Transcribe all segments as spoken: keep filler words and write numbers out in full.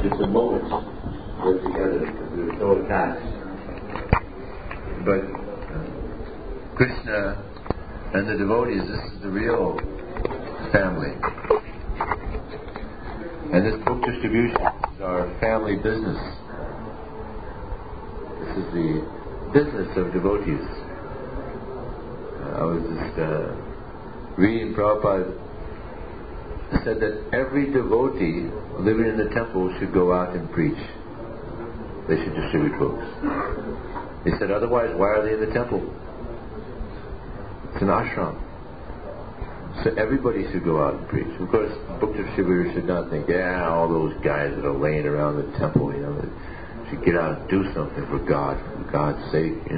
just a moment we're together. There's no attach. But uh, Krishna and the devotees, this is the real family. And this book distribution is our family business. This is the business of devotees. Uh, I was just uh, reading Prabhupada said that every devotee living in the temple should go out and preach. They should distribute books. He said, otherwise, why are they in the temple? It's an ashram. So everybody should go out and preach. Of course, book distributors should not think, yeah, all those guys that are laying around the temple, you know, they should get out and do something for God, for God's sake. You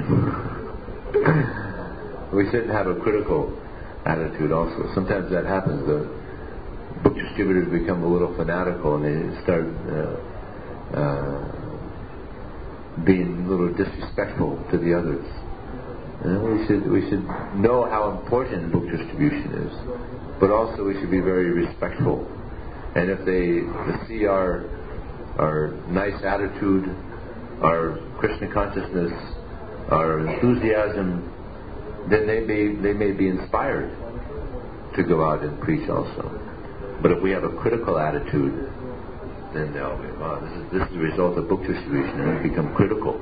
know? We shouldn't have a critical attitude also. Sometimes that happens. The book distributors become a little fanatical and they start uh, uh, being a little disrespectful to the others. You know, we should we should know how important book distribution is, but also we should be very respectful. And if they see our our nice attitude, our Krishna consciousness, our enthusiasm, then they may they may be inspired to go out and preach also. But if we have a critical attitude, then they'll be, wow, this is this is the result of book distribution, and we become critical.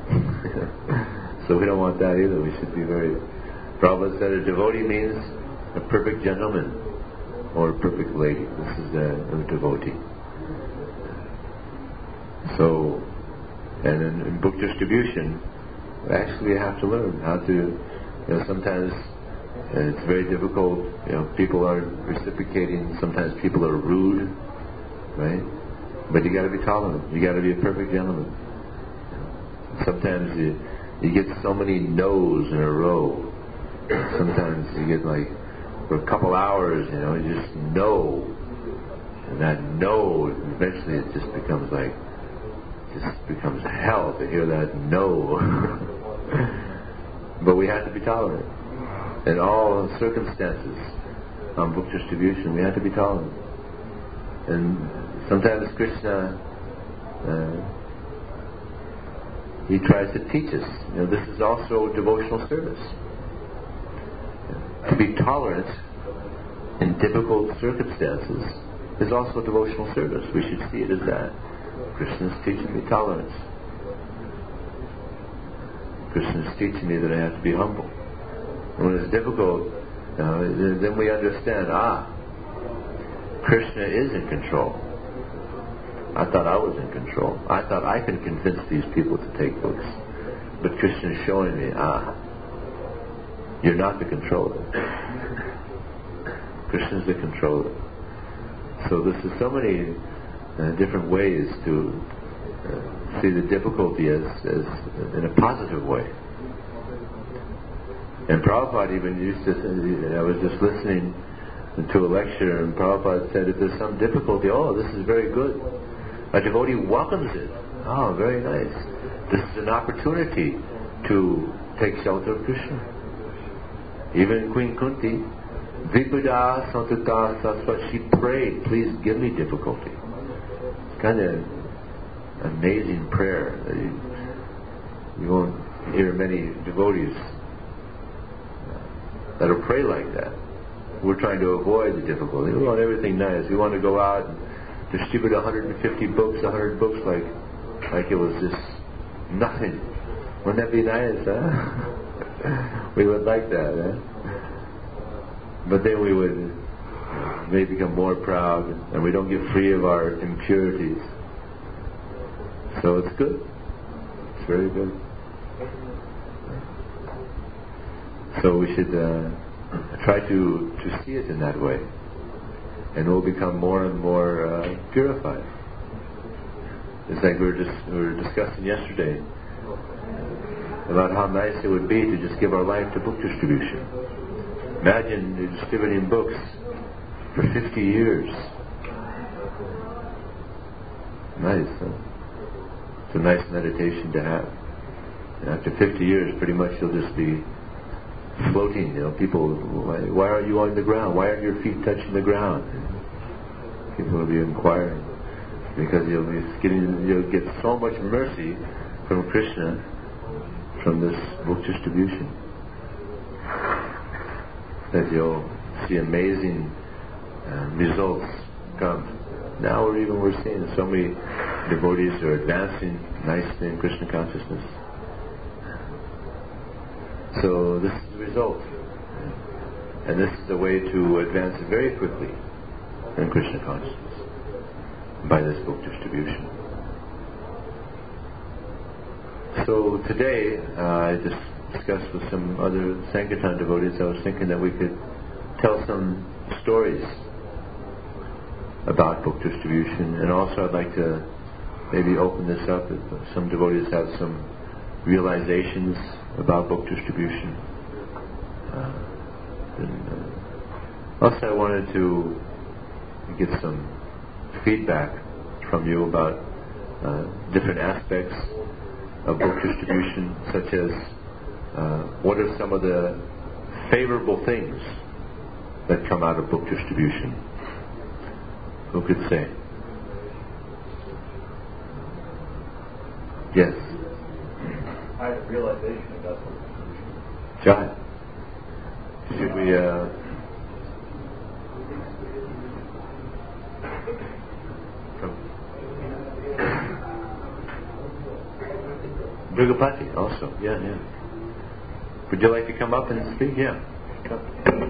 So we don't want that either. We should be very... Prabhupada said a devotee means a perfect gentleman or a perfect lady. This is a, a devotee. So, and in, in book distribution, actually we have to learn how to, you know, sometimes it's very difficult, you know, people are reciprocating, sometimes people are rude, right? But you got to be tolerant. You got to be a perfect gentleman. Sometimes you you get so many no's in a row. Sometimes you get like for a couple hours, you know, you just no, and that no, eventually it just becomes like, just becomes hell to hear that no. But we have to be tolerant in all circumstances. On book distribution, we have to be tolerant. And sometimes Krishna, uh, he tries to teach us. You know, this is also devotional service. To be tolerant in difficult circumstances is also devotional service. We should see it as that. Krishna is teaching me tolerance. Krishna is teaching me that I have to be humble. And when it's difficult, you know, then we understand, ah, Krishna is in control. I thought I was in control. I thought I could convince these people to take books. But Krishna is showing me, ah, you're not the controller. Krishna is the controller. So this is so many uh, different ways to uh, see the difficulty as, as in a positive way. And Prabhupada even used to say, I was just listening to a lecture and Prabhupada said, if there's some difficulty, oh, this is very good. A devotee welcomes it. Oh, very nice. This is an opportunity to take shelter of Krishna. Even Queen Kunti, Vipada Santata Saswat, she prayed, please give me difficulty. It's kind of an amazing prayer. You, you won't hear many devotees that'll pray like that. We're trying to avoid the difficulty. We want everything nice. We want to go out and distribute one hundred fifty books, one hundred books like like it was just nothing. Wouldn't that be nice, huh? We would like that, huh? But then we would maybe become more proud and we don't get free of our impurities. So it's good. It's very good. So we should uh, try to, to see it in that way. And we'll become more and more uh, purified. It's like we were just we were discussing yesterday about how nice it would be to just give our life to book distribution. Imagine you're distributing books for fifty years. Nice, huh? It's a nice meditation to have. And after fifty years, pretty much you'll just be floating. You know, people, why, why are you on the ground? Why aren't your feet touching the ground? People will be inquiring. because you'll be getting, you'll get so much mercy from Krishna from this book distribution that you'll see amazing uh, results come. Now we're even we're seeing so many devotees are advancing nicely in Krishna consciousness. So this is the result, and this is the way to advance very quickly in Krishna consciousness, by this book distribution. So today, uh, I just discussed with some other Sankirtan devotees, I was thinking that we could tell some stories about book distribution, and also I'd like to maybe open this up if some devotees have some realizations about book distribution. Uh, and, uh, also I wanted to get some feedback from you about uh, different aspects of book distribution, such as uh, what are some of the favorable things that come out of book distribution? Who could say? Yes. I have a realization about book distribution. Jai. Should we uh, come? Brigapati also. Yeah, yeah. Would you like to come up and speak? Yeah. Come.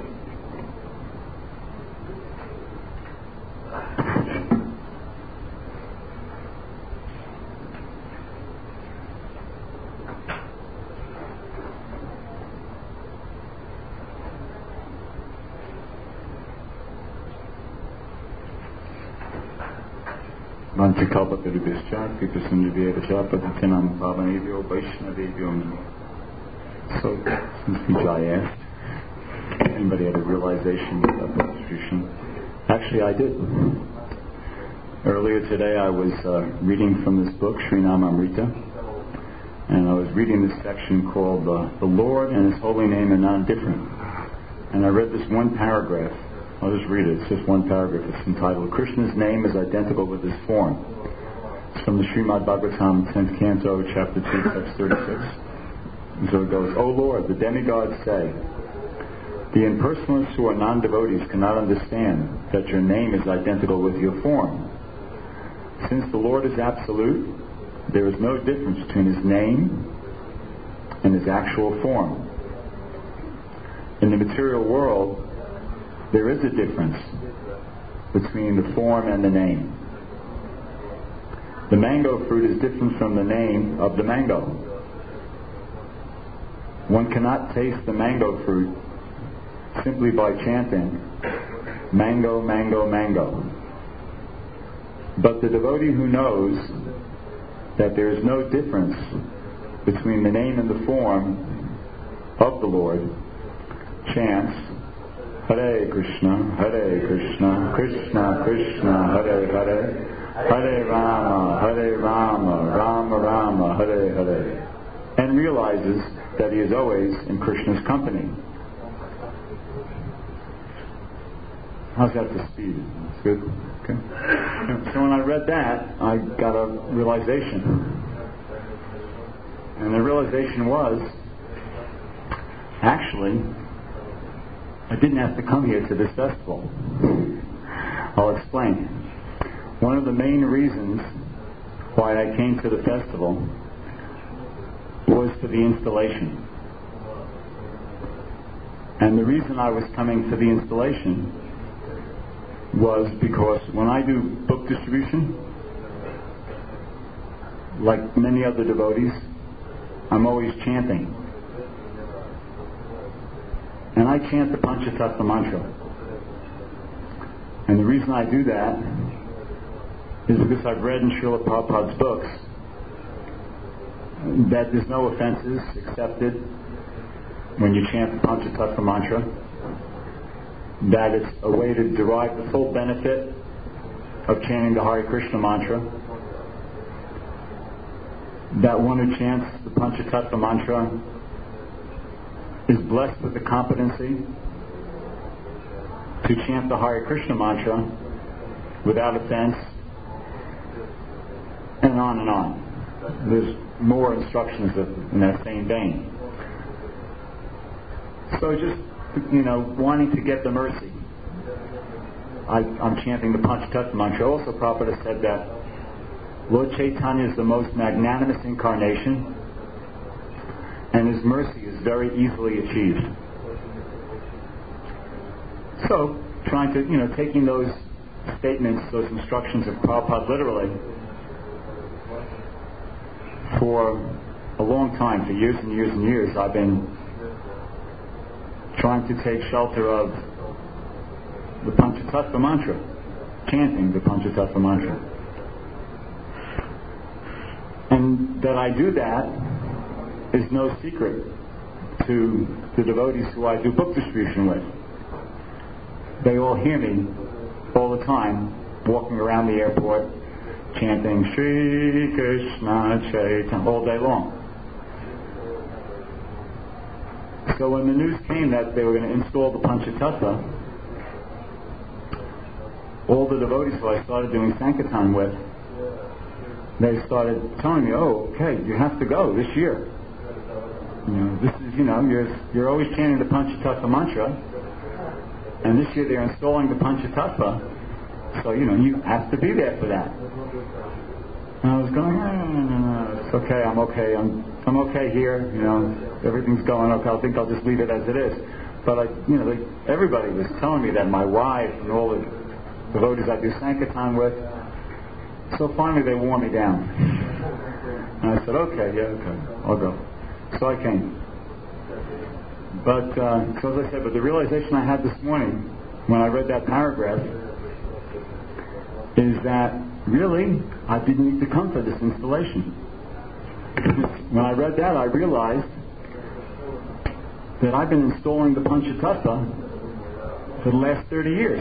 Vanchakalpatarubhyascha, Kripasundarbhyeva Patitanam Pavanebhyo Vaishnavebhyo Namo. So, since Vijay asked, anybody had a realization of book distribution? Actually, I did. Earlier today, I was uh, reading from this book, Srinamamrita, and I was reading this section called uh, "The Lord and His Holy Name Are Not Different." And I read this one paragraph. I'll just read it. It's just one paragraph. It's entitled, "Krishna's name is identical with his form." It's from the Srimad Bhagavatam, tenth Canto, Chapter two, Text thirty-six. And so it goes, "O Lord, the demigods say, the impersonalists who are non-devotees cannot understand that your name is identical with your form. Since the Lord is absolute, there is no difference between his name and his actual form. In the material world, there is a difference between the form and the name. The mango fruit is different from the name of the mango. One cannot taste the mango fruit simply by chanting, mango, mango, mango. But the devotee who knows that there is no difference between the name and the form of the Lord chants, Hare Krishna, Hare Krishna, Krishna Krishna, Hare Hare, Hare Rama, Hare Rama, Rama Rama, Hare Hare, and realizes that he is always in Krishna's company. How's that for speed? That's good? Okay. So when I read that, I got a realization. And the realization was, actually, I didn't have to come here to this festival. I'll explain. One of the main reasons why I came to the festival was for the installation. And the reason I was coming to the installation was because when I do book distribution, like many other devotees, I'm always chanting. And I chant the Panchatattva mantra. And the reason I do that is because I've read in Srila Prabhupada's books that there's no offenses accepted when you chant the Panchatattva mantra, that it's a way to derive the full benefit of chanting the Hare Krishna mantra, that one who chants the Panchatattva mantra is blessed with the competency to chant the Hare Krishna mantra without offense and on and on. There's more instructions in that same vein. So just, you know, wanting to get the mercy, I, I'm chanting the Panchatattva mantra. Also, Prabhupada said that Lord Chaitanya is the most magnanimous incarnation, and his mercy is very easily achieved. So, trying to, you know, taking those statements, those instructions of Prabhupada literally, for a long time, for years and years and years, I've been trying to take shelter of the Panchatattva mantra, chanting the Panchatattva mantra. And that I do that is no secret to the devotees who I do book distribution with. They all hear me all the time, walking around the airport, chanting Shri Krishna Chaitanya all day long. So when the news came that they were going to install the Panchatattva, all the devotees who I started doing Sankirtan with, they started telling me, "Oh, okay, you have to go this year. You know, this is, you know, you're you're always chanting the Panchatattva mantra, and this year they're installing the Panchatattva, so you know you have to be there for that." And I was going, no, no, no, no, it's okay, I'm okay, I'm I'm okay here, you know, everything's going okay. I think I'll just leave it as it is. But I, you know, they, everybody was telling me that, my wife and all the devotees I do Sankirtan with. So finally they wore me down. And I said, okay, yeah, okay, I'll go. So I came. But, uh, so as I said, but the realization I had this morning when I read that paragraph is that really I didn't need to come for this installation. When I read that, I realized that I've been installing the Panchatattva for the last thirty years.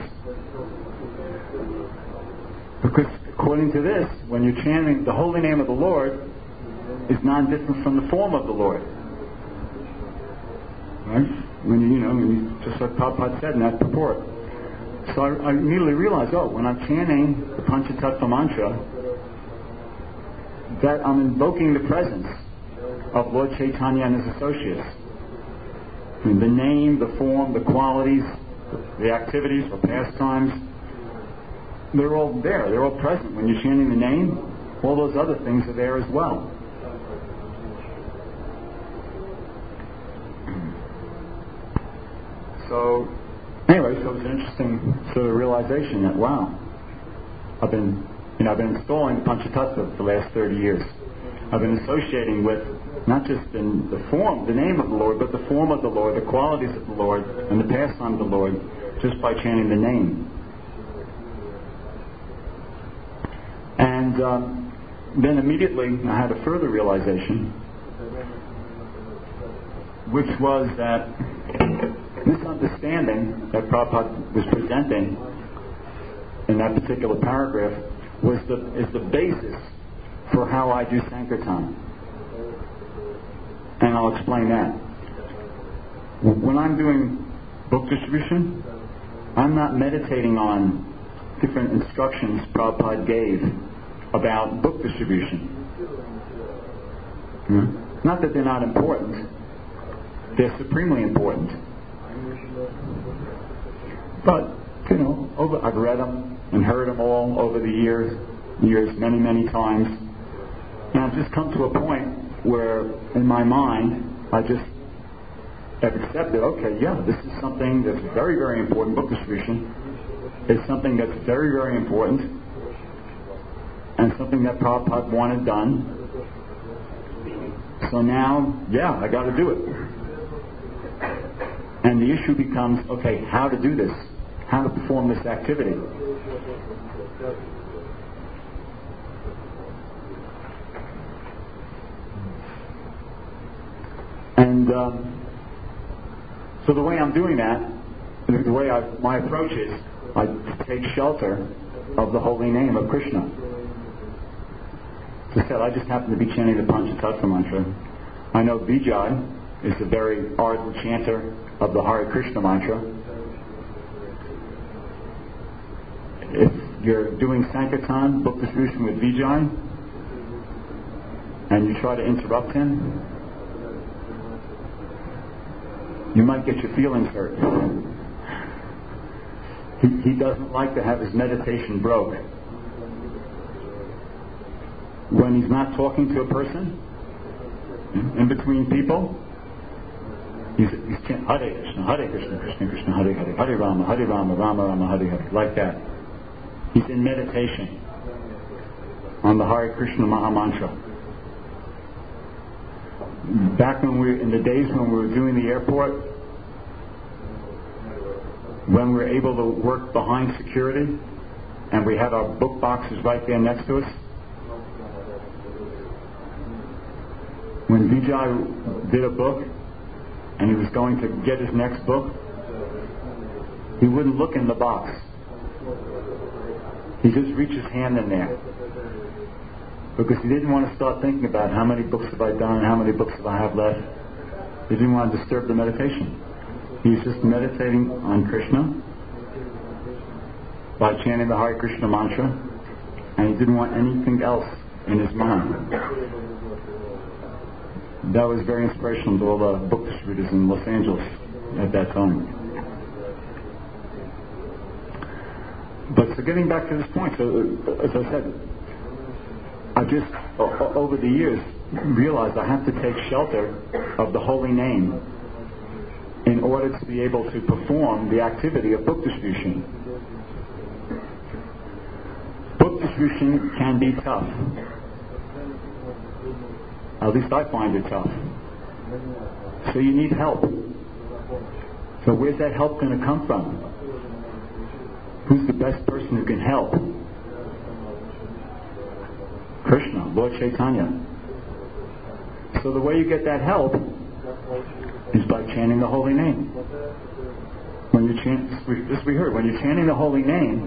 Because according to this, when you're chanting the holy name of the Lord, is non-different from the form of the Lord. Right? When you, you know, when you, just like Prabhupada said in that purport. So I, I immediately realized, oh, when I'm chanting the Panchatattva mantra, that I'm invoking the presence of Lord Chaitanya and his associates. I mean, the name, the form, the qualities, the activities or pastimes, they're all there. They're all present. When you're chanting the name, all those other things are there as well. So, anyway, so it was an interesting sort of realization that, wow, I've been, you know, I've been installing Panchatattva for the last thirty years. I've been associating with not just in the form, the name of the Lord, but the form of the Lord, the qualities of the Lord, and the pastime of the Lord, just by chanting the name. And um, then immediately I had a further realization, which was that this understanding that Prabhupada was presenting in that particular paragraph was the is the basis for how I do Sankirtan. And I'll explain that. When I'm doing book distribution, I'm not meditating on different instructions Prabhupada gave about book distribution. Hmm? Not that they're not important. They're supremely important. But, you know, over, I've read them and heard them all over the years, years many, many times. And I've just come to a point where, in my mind, I just have accepted, okay, yeah, this is something that's very, very important. Book distribution is something that's very, very important, and something that Prabhupada wanted done. So now, yeah, I got to do it. And the issue becomes, okay, how to do this? How to perform this activity? And um, so the way I'm doing that, the way I, my approach is, I take shelter of the holy name of Krishna. As I said, I just happen to be chanting the Panchatattva mantra. I know Vijay is a very ardent chanter of the Hare Krishna mantra. If you're doing Sankirtan, book distribution with Vijay, and you try to interrupt him, you might get your feelings hurt. He, he doesn't like to have his meditation broke. When he's not talking to a person, in between people, he's, he's chanting Hare Krishna, Hare Krishna, Krishna Krishna, Hare Hare, Hare Rama, Hare Rama, Rama Rama, Hare Hare, like that. He's in meditation on the Hare Krishna Maha Mantra. Back when we, in the days when we were doing the airport, when we were able to work behind security, and we had our book boxes right there next to us, when Vijay did a book and he was going to get his next book, he wouldn't look in the box. He just reached his hand in there because he didn't want to start thinking about how many books have I done and how many books have I have left. He didn't want to disturb the meditation. He was just meditating on Krishna by chanting the Hare Krishna mantra, and he didn't want anything else in his mind. That was very inspirational to all the book distributors in Los Angeles at that time. But so getting back to this point, so as I said, I just o- over the years realized I have to take shelter of the holy name in order to be able to perform the activity of book distribution. Book distribution can be tough. At least I find it tough. So you need help. So where's that help going to come from? Who's the best person who can help? Krishna, Lord Chaitanya. So the way you get that help is by chanting the holy name. When you chant, this we heard, when you're chanting the holy name,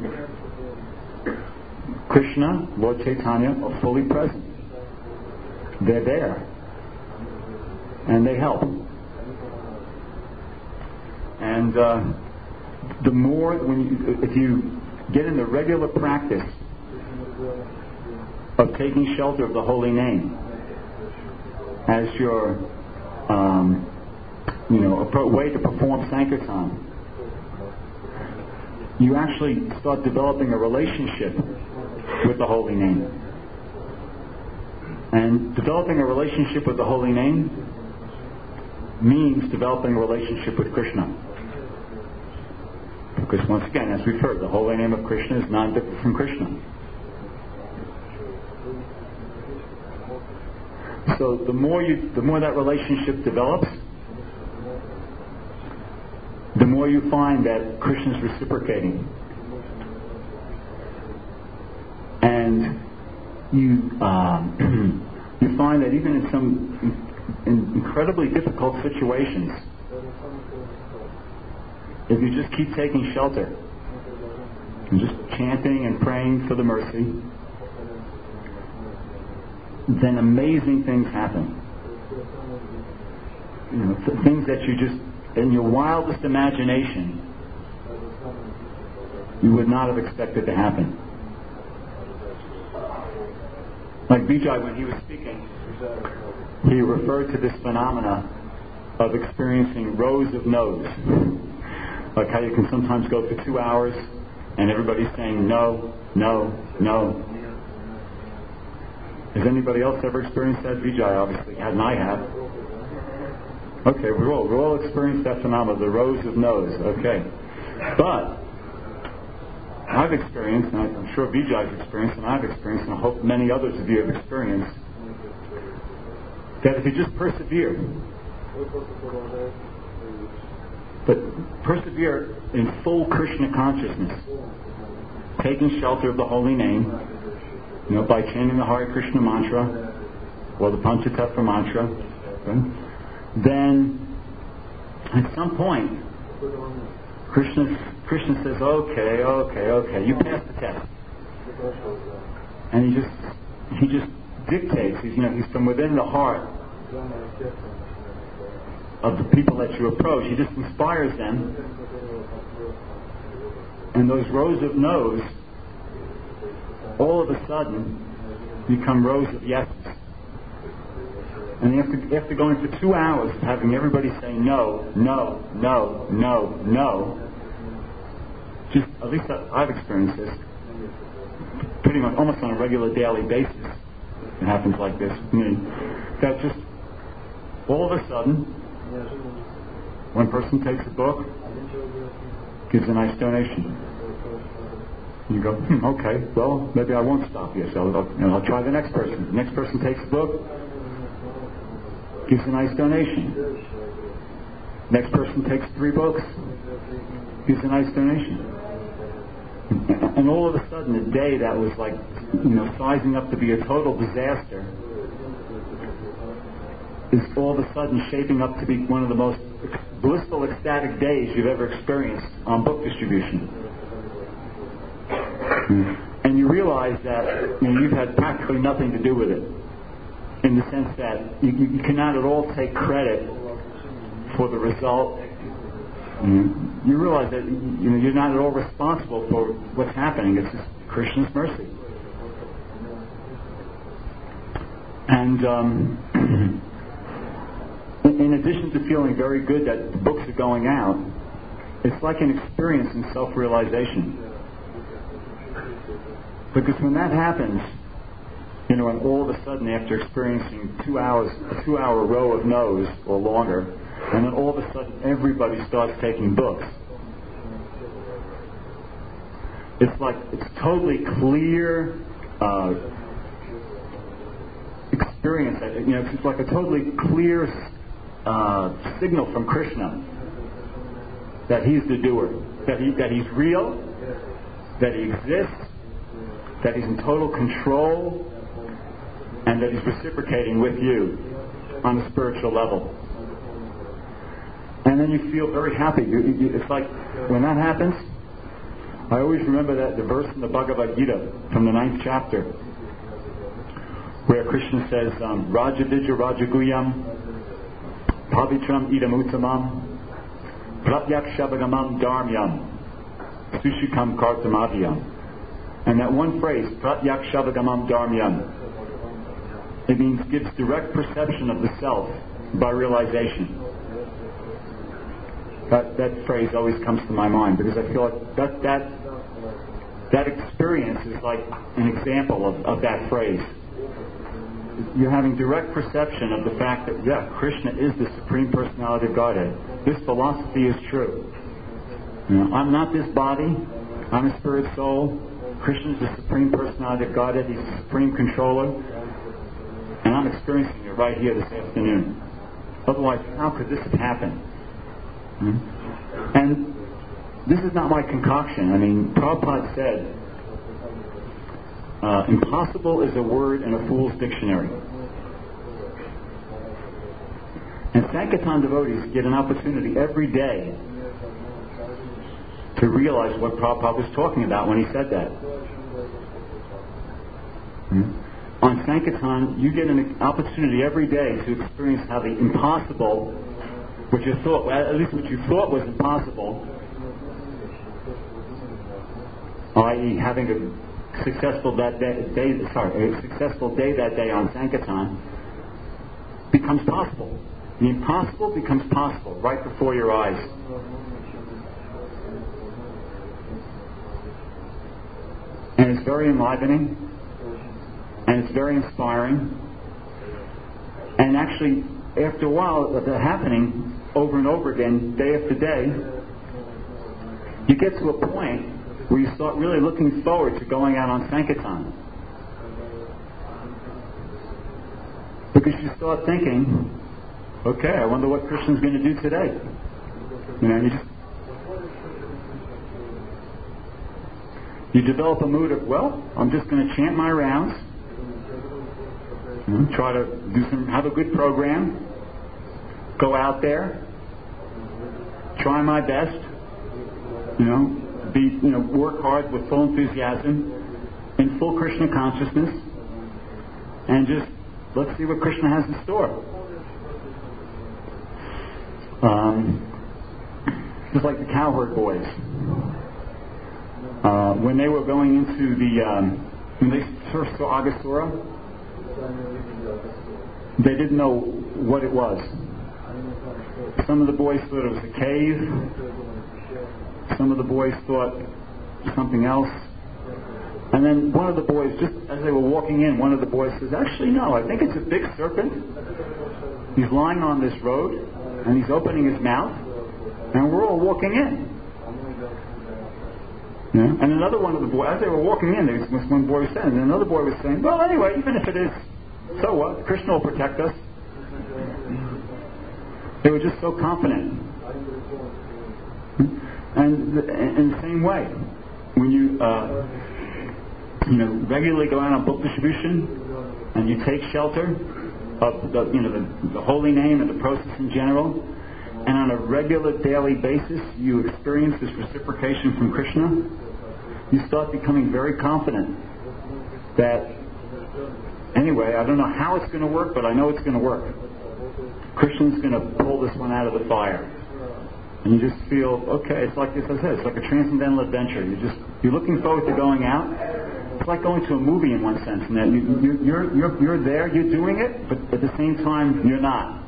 Krishna, Lord Chaitanya are fully present. They're there. And they help. And uh, the more, when you, if you get in the regular practice of taking shelter of the holy name as your, um, you know, a way to perform Sankirtan, you actually start developing a relationship with the holy name. And developing a relationship with the holy name means developing a relationship with Krishna. Because once again, as we've heard, the holy name of Krishna is non-different from Krishna. So the more you, the more that relationship develops, the more you find that Krishna is reciprocating. And you um, you find that even in some in incredibly difficult situations, if you just keep taking shelter and just chanting and praying for the mercy, then amazing things happen. You know, th- things that you just, in your wildest imagination, you would not have expected to happen. Like Vijay, when he was speaking, he referred to this phenomena of experiencing rows of no's. Like how you can sometimes go for two hours and everybody's saying no, no, no. Has anybody else ever experienced that? Vijay obviously had, and I have. Okay, we're all, we're all experienced that phenomenon, the rows of no's. Okay. But I've experienced, and I'm sure Vijay's experienced, and I've experienced, and I hope many others of you have experienced, that if you just persevere, but persevere in full Krishna consciousness, taking shelter of the holy name, you know, by chanting the Hare Krishna mantra or the Panchatattva mantra, okay, then at some point Krishna Krishna says, okay, okay, okay, you passed the test. And he just he just dictates, he's, you know, he's from within the heart of the people that you approach. He just inspires them. And those rows of no's all of a sudden become rows of yeses. And after, after going for two hours of having everybody say no, no, no, no, no, just, at least I've experienced this, pretty much almost on a regular daily basis, it happens like this to me, that just all of a sudden, one person takes a book, gives a nice donation. You go, hmm, okay, well, maybe I won't stop here, so I'll, you know, I'll try the next person. The next person takes a book, gives a nice donation. Next person takes three books, gives a nice donation. And all of a sudden, a day that was like, you know, sizing up to be a total disaster is all of a sudden shaping up to be one of the most blissful, ecstatic days you've ever experienced on book distribution. And you realize that, you know, you've had practically nothing to do with it, in the sense that you, you cannot at all take credit for the result. Mm-hmm. You realize that, you know, you're not at all responsible for what's happening. It's just Krishna's mercy. And um, in addition to feeling very good that the books are going out, it's like an experience in self-realization. Because when that happens, you know, and all of a sudden after experiencing two hours, a two-hour row of no's or longer, and then all of a sudden everybody starts taking books. It's like, it's totally clear uh, experience. You know, it's like a totally clear uh, signal from Krishna that he's the doer, that he that he's real, that he exists, that he's in total control, and that he's reciprocating with you on a spiritual level. And then you feel very happy. You, you, it's like, when that happens, I always remember that the verse in the Bhagavad Gita from the ninth chapter, where Krishna says, um, Raja Vidya Raja Guyam Pavitram Idam Uttamam Pratyakshabagamam Dharmyam Sushikam Kartamavyam. And that one phrase, Pratyakshabagamam Dharmyam, it means gives direct perception of the self by realization. That, that phrase always comes to my mind, because I feel like that that that experience is like an example of, of that phrase. You're having direct perception of the fact that, yeah, Krishna is the Supreme Personality of Godhead. This philosophy is true. You know, I'm not this body. I'm a spirit soul. Krishna is the Supreme Personality of Godhead. He's the Supreme Controller. And I'm experiencing it right here this afternoon. Otherwise, how could this have happened? Hmm? And this is not my concoction. I mean, Prabhupada said, uh, impossible is a word in a fool's dictionary. And Sankirtan devotees get an opportunity every day to realize what Prabhupada was talking about when he said that. Hmm? On Sankirtan, you get an opportunity every day to experience how the impossible, what you thought, at least what you thought was impossible, that is, having a successful that day, day, sorry, a successful day that day on Sankirtan, becomes possible. The impossible becomes possible right before your eyes. And it's very enlivening, and it's very inspiring. And actually, after a while of that happening over and over again, day after day, you get to a point where you start really looking forward to going out on Sankirtan. Because you start thinking, okay, I wonder what Krishna's going to do today. You know, you just you develop a mood of, well, I'm just going to chant my rounds, you know, try to do some, have a good program, go out there, try my best, you know, be, you know, work hard with full enthusiasm, in full Krishna consciousness, and just let's see what Krishna has in store. Um, just like the cowherd boys, uh, when they were going into the, um, when they first saw Aghasura, they didn't know what it was. Some of the boys thought it was a cave. Some of the boys thought something else. And then one of the boys, just as they were walking in, one of the boys says, actually no, I think it's a big serpent. He's lying on this road, and he's opening his mouth, and we're all walking in. Yeah? And another one of the boys, as they were walking in, there was one boy was saying, and another boy was saying, well, anyway, even if it is, so what? Krishna will protect us. They were just so confident. And in the same way, when you, uh, you know, regularly go out on book distribution, and you take shelter of the, you know, the, the holy name and the process in general, and on a regular daily basis you experience this reciprocation from Krishna, you start becoming very confident that, anyway, I don't know how it's going to work, but I know it's going to work. Krishna's going to pull this one out of the fire. And you just feel, okay, it's like, as I said, it's like a transcendental adventure. You just, you're looking forward to going out. It's like going to a movie in one sense, in that you, you, you're, you're, you're there, you're doing it, but at the same time, you're not.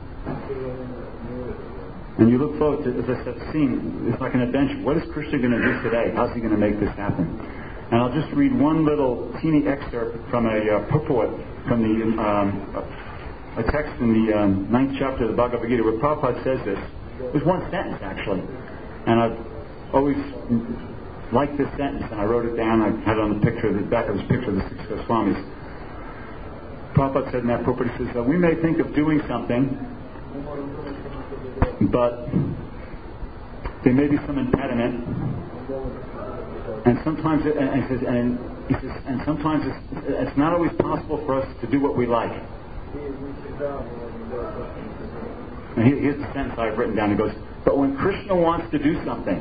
And you look forward to, as I said, seeing, it's like an adventure. What is Krishna going to do today? How's he going to make this happen? And I'll just read one little teeny excerpt from a uh, purport from the um, a text in the um, ninth chapter of the Bhagavad Gita, where Prabhupada says this. It was one sentence, actually. And I've always liked this sentence, and I wrote it down. I had it on the picture, the back of this picture of the six Goswamis. Prabhupada said in that purport, he says, we may think of doing something, but there may be some impediment, and sometimes it, and, he says, and he says, and sometimes it's, it's not always possible for us to do what we like. And here's the sentence I've written down. It goes, but when Krishna wants to do something,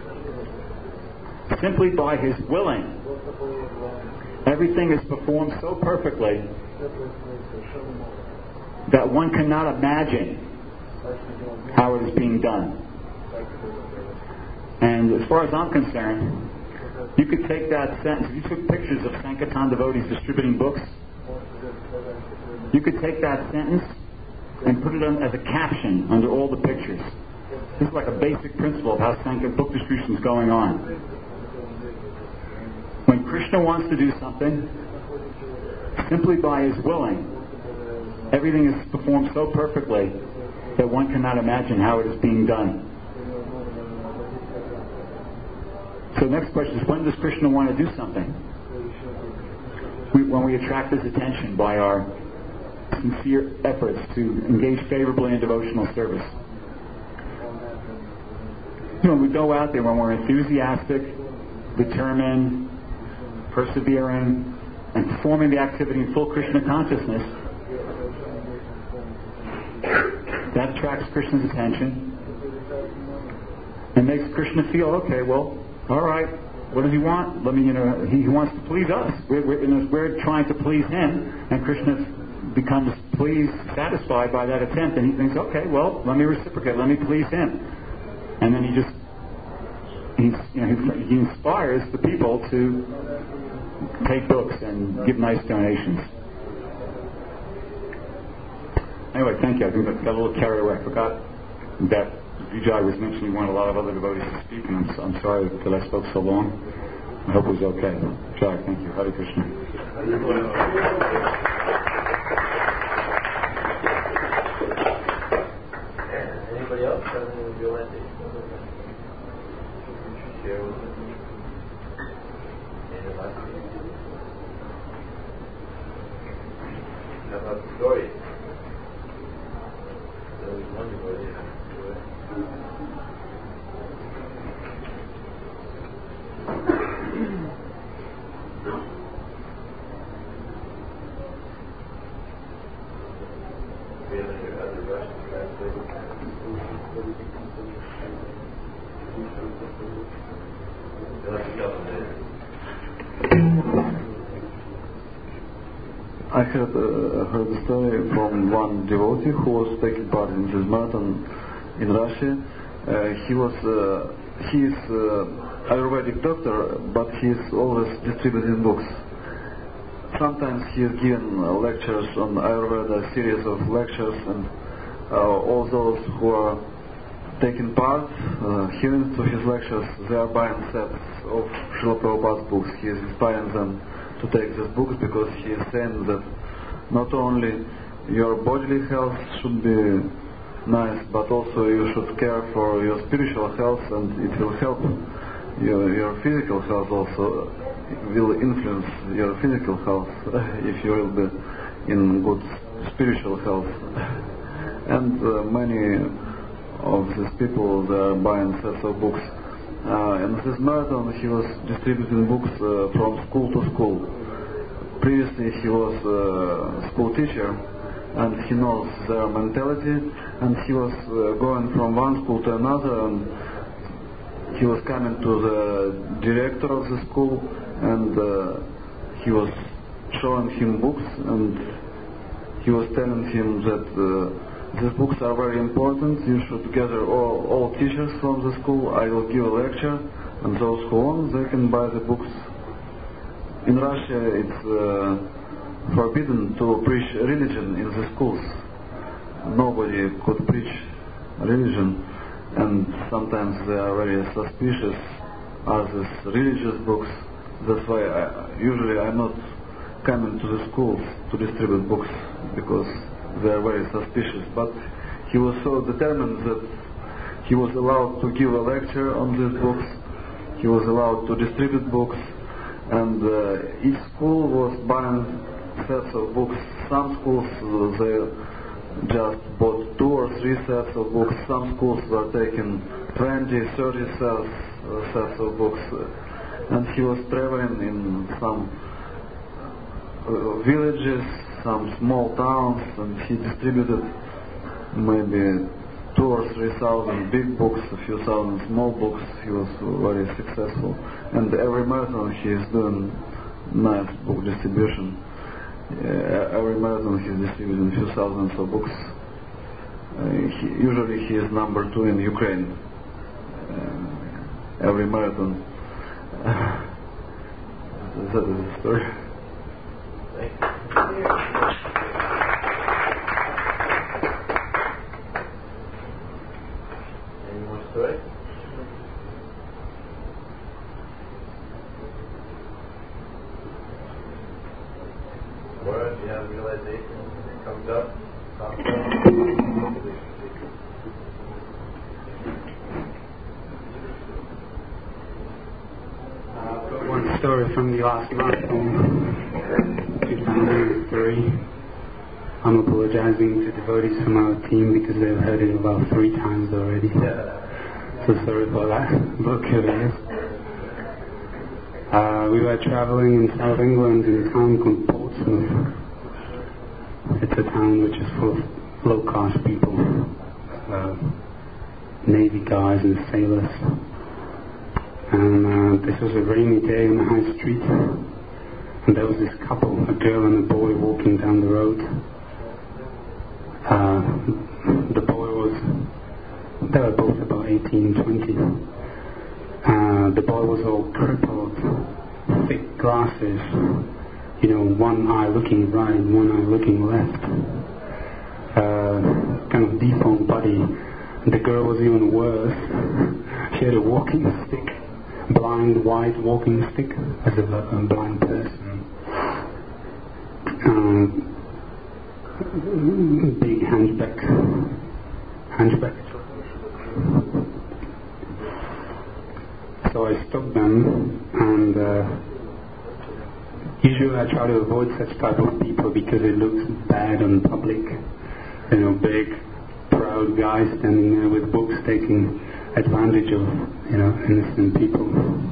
simply by his willing, everything is performed so perfectly that one cannot imagine how it is being done. And as far as I'm concerned, you could take that sentence, if you took pictures of Sankirtan devotees distributing books, you could take that sentence and put it on as a caption under all the pictures. This is like a basic principle of how Sankirtan book distribution is going on. When Krishna wants to do something, simply by his willing, everything is performed so perfectly that one cannot imagine how it is being done. So the next question is, when does Krishna want to do something? We, when we attract his attention by our sincere efforts to engage favorably in devotional service. You know, when we go out there, when we're enthusiastic, determined, persevering, and performing the activity in full Krishna consciousness, that attracts Krishna's attention and makes Krishna feel, okay, well, all right, what does he want? Let me, you know, he, he wants to please us. We're, we're, you know, we're trying to please him, and Krishna becomes pleased, satisfied by that attempt, and he thinks, okay, well, let me reciprocate, let me please him. And then he just, he's, you know, he, he inspires the people to take books and give nice donations. Anyway, thank you. I think I got a little carried away. I forgot that Vijay was mentioning he wanted a lot of other devotees to speak, and I'm, I'm sorry that I spoke so long. I hope it was okay. Vijay, thank you. Hare Krishna. Anybody else have anything you want to share with us? Anybody? How about the story? There was one devotee who do it. We have any other Russian translators? I had uh, heard a story from one devotee who was taking part in this marathon in Russia. Uh, he was uh, he is uh, Ayurvedic doctor, but he is always distributing books. sometimes he is given uh, lectures on Ayurveda, a series of lectures, and uh, all those who are taking part, uh, hearing to his lectures, they are buying sets of Srila Prabhupada's books. He is inspiring them to take these books because he is saying that not only your bodily health should be nice, but also you should care for your spiritual health, and it will help your, your physical health also, will influence your physical health if you will be in good spiritual health. And uh, many of these people, they are buying sets of books. Uh, in this marathon he was distributing books uh, from school to school. Previously he was a school teacher, and he knows their mentality, and he was uh, going from one school to another, and he was coming to the director of the school, and uh, he was showing him books, and he was telling him that uh, these books are very important. You should gather all, all teachers from the school. I will give a lecture, and those who want, they can buy the books. In Russia, it's uh, forbidden to preach religion in the schools. Nobody could preach religion, and sometimes they are very suspicious. Are these religious books? That's why I, usually I'm not coming to the schools to distribute books, because they are very suspicious. But he was so determined that he was allowed to give a lecture on these books, he was allowed to distribute books, and uh, each school was buying sets of books. Some schools uh, they just bought two or three sets of books, some schools were taking twenty, thirty sets, uh, sets of books, uh, and he was traveling in some uh, villages, some small towns, and he distributed maybe two or three thousand big books, a few thousand small books. He was very successful, and every marathon he is doing nice book distribution. Uh, every marathon he is distributing a few thousands of books. Uh, he, usually he is number two in Ukraine. Uh, every marathon. Uh, that is the story. Any more story? Laura, do you have realization that comes up? Talk about uh, one story from the last marathon, two thousand three. I'm apologizing to devotees from our team because they've heard it about three times already. Yeah. So sorry for that. Book it is. Uh, we were traveling in South England in a town called Portsmouth. It's a town which is full of low-caste people, uh, Navy guys and sailors. And uh, this was a rainy day on the high street, and there was this couple, a girl and a boy, walking down the road. Uh, the boy was, they were both about eighteen, twenty. Uh, the boy was all crippled, thick glasses, you know, one eye looking right, one eye looking left, uh, kind of deformed body. The girl was even worse. She had a walking stick, blind white walking stick, as a, a blind person. Uh, big hunchback, hunchback. So I stopped them, and uh, usually I try to avoid such type of people because it looks bad on public. You know, big, proud guys standing there with books taking advantage of, you know, innocent people,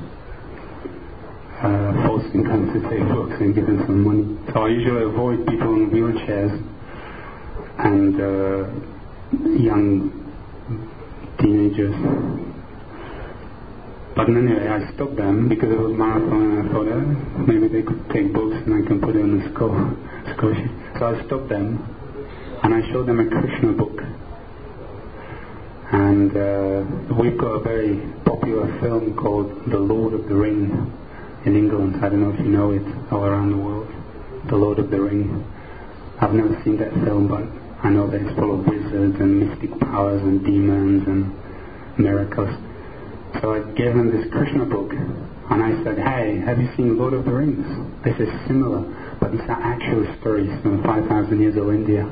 uh, forcing them to take books and give them some money. So I usually avoid people in wheelchairs and uh, young teenagers. But anyway, I stopped them because it was marathon, and I thought eh, maybe they could take books and I can put it on the score, score sheet. So I stopped them and I showed them a Krishna book. And uh, we've got a very popular film called The Lord of the Ring in England. I don't know if you know it, all around the world. The Lord of the Rings. I've never seen that film, but I know that it's full of wizards and mystic powers and demons and miracles. So I gave him this Krishna book, and I said, hey, have you seen Lord of the Rings? This is similar, but these are actual stories from five thousand years of India.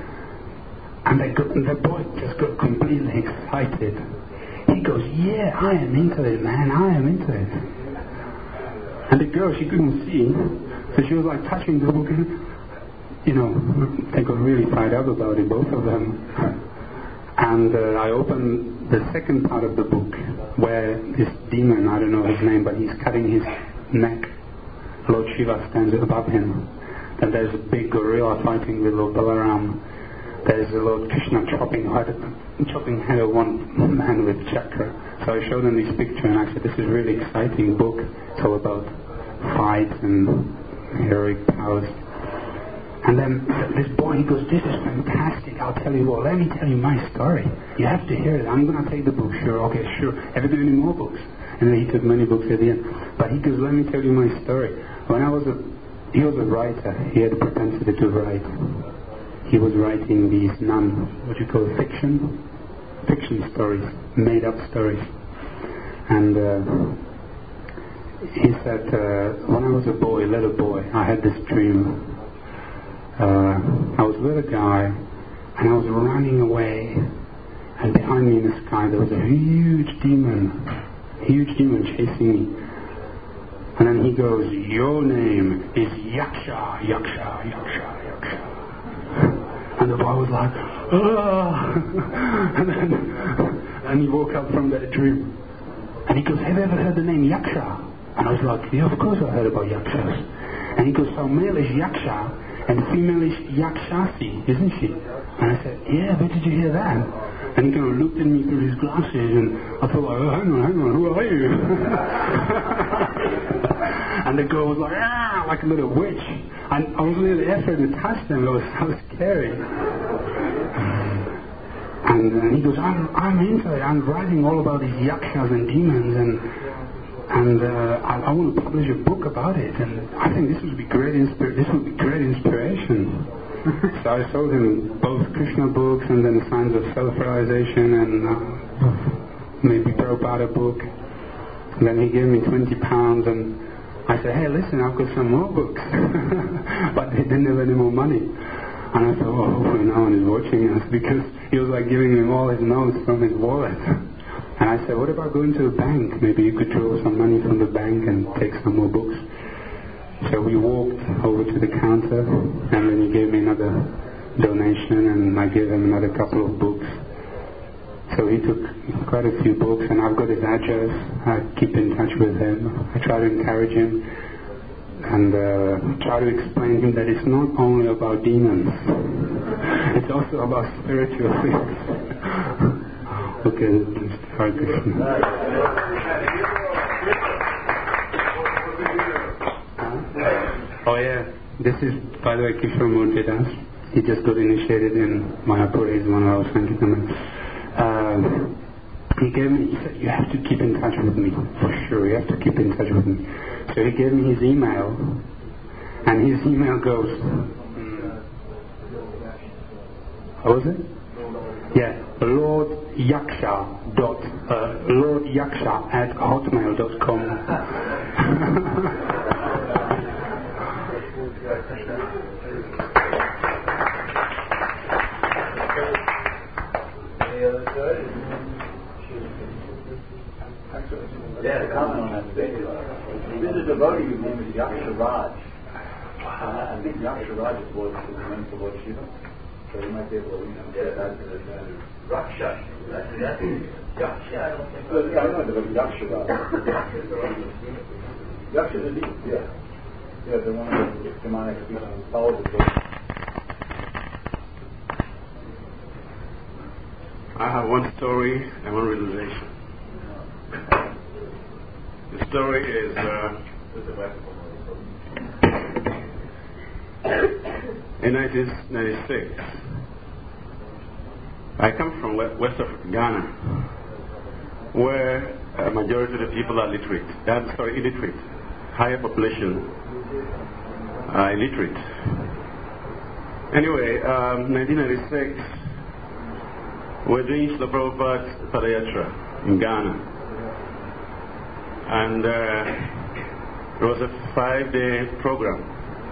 And the, the boy just got completely excited. He goes, yeah, I am into it, man, I am into it. And the girl, she couldn't see, so she was like touching the book, and, you know, they got really fired up about it, both of them. And uh, I opened the second part of the book, where this demon, I don't know his name, but he's cutting his neck. Lord Shiva stands above him. Then there's a big gorilla fighting with Lord Balaram. There's a Lord Krishna chopping head, chopping head of one man with chakra. So I showed them this picture, and I said, this is a really exciting book. It's all about fights and heroic powers. And then this boy, he goes, this is fantastic, I'll tell you what, let me tell you my story. You have to hear it. I'm going to take the book. Sure, okay, sure. Have you got any more books? And then he took many books at the end. But he goes, let me tell you my story. When I was a, he was a writer. He had a propensity to write. He was writing these non, what you call fiction, fiction stories, made up stories. And uh, he said, uh, when I was a boy, little boy, I had this dream. Uh, I was with a guy, and I was running away, and behind me in the sky there was a huge demon, huge demon chasing me. And then he goes, your name is Yaksha, Yaksha, Yaksha, Yaksha. And the boy was like, ah. and then and he woke up from that dream, and he goes, have you ever heard the name Yaksha? And I was like, yeah, of course I heard about Yakshas. And he goes, so male is Yaksha, and female is Yakshasi, isn't she? And I said, yeah, where did you hear that? And he kind of looked at me through his glasses, and I thought, like, oh, hang on, hang on, who are you? And the girl was like, ah, like a little witch. And I was really afraid to touch them. It was so scary. And, and he goes, I'm, I'm into it. I'm writing all about these yakshas and demons, and and uh, I, I want to publish a book about it. And I think this would be great. Insp- this would be great inspiration. So I sold him both Krishna books and then Signs of Self-Realization and uh, maybe Prabhupada book. And then he gave me twenty pounds, and I said, hey, listen, I've got some more books. But he didn't have any more money. And I thought, oh, hopefully no one is watching us, because he was like giving him all his notes from his wallet. And I said, what about going to a bank? Maybe you could draw some money from the bank and take some more books. So we walked over to the counter, and then he gave me another donation, and I gave him another couple of books. So he took quite a few books, and I've got his address. I keep in touch with him. I try to encourage him and uh, try to explain to him that it's not only about demons. It's also about spiritual things. Okay, Hare Krishna. Oh yeah, this is, by the way, Kishore Murti Das. He just got initiated in Mayapur. He's one of our Sankirtan. Uh, he gave me, he said, you have to keep in touch with me, for sure, you have to keep in touch with me. So he gave me his email, and his email goes, how was it? Yeah, Lord Yaksha dot, uh, Lord Yaksha at hotmail dot com. Yeah, comment on that video. There's a devotee whose name is Yaksha Raj. Uh, I think Yaksha Raj is Lord, is the name for Lord Shiva. So you might be able to, you know, get that to the Raksha. That's Yaksha, I don't think. So, yeah, I know, but Yaksha Raj. Yaksha is the, yeah. Yeah, they're one of the demonic people who follow the book. I have one story and one realization. The story is uh, in nineteen ninety-six. I come from west of Ghana, where a majority of the people are literate. I'm sorry, illiterate. Higher population are illiterate. Anyway, um, nineteen ninety-six, we're doing Srila Prabhupada's Padayatra in Ghana. And uh, it was a five-day program.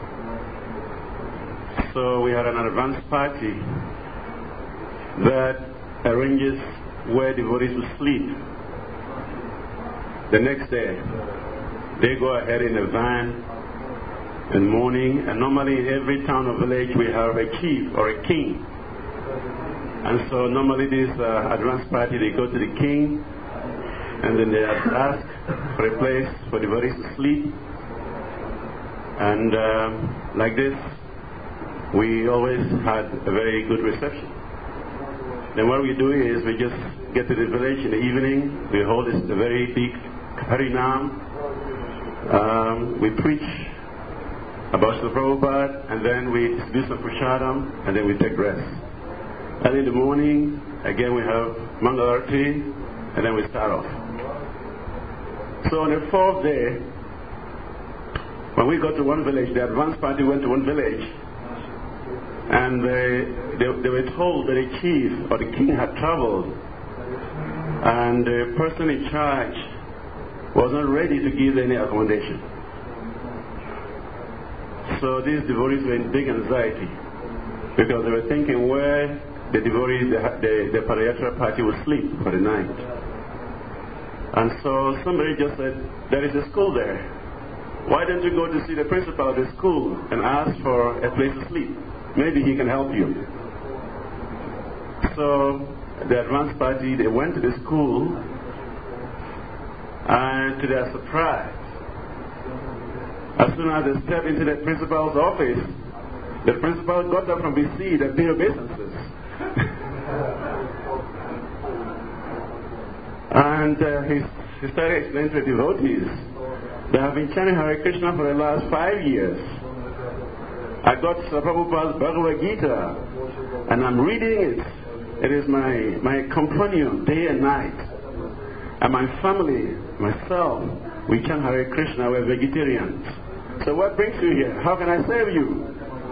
So we had an advance party that arranges where devotees will sleep. The next day, they go ahead in a van in the morning, and normally in every town or village we have a chief or a king. And so normally this uh, advance party, they go to the king, and then they ask for a place for devotees to sleep. And uh, like this, we always had a very good reception. Then what we do is we just get to the village in the evening, we hold this, a very big harinam, um, we preach about Srila Prabhupada, and then we do some prasadam, and then we take rest. And in the morning, again we have Mangalarti, and then we start off. So on the fourth day, when we got to one village, the advance party went to one village, and they, they, they were told that the chief or the king had traveled, and the person in charge was not ready to give any accommodation. So these devotees were in big anxiety because they were thinking where the devotees, the, the, the Padayatra party would sleep for the night. And so somebody just said, there is a school there. Why don't you go to see the principal of the school and ask for a place to sleep? Maybe he can help you. So the advance party, they went to the school, and to their surprise, as soon as they stepped into the principal's office, the principal got up from his seat and paid obeisances. and uh, he, he started explaining to the devotees, they have been chanting Hare Krishna for the last five years. I got Srila Prabhupada's Bhagavad Gita, and I'm reading it. It is my, my companion day and night. And my family, myself, we chant Hare Krishna, we're vegetarians. So what brings you here? How can I serve you?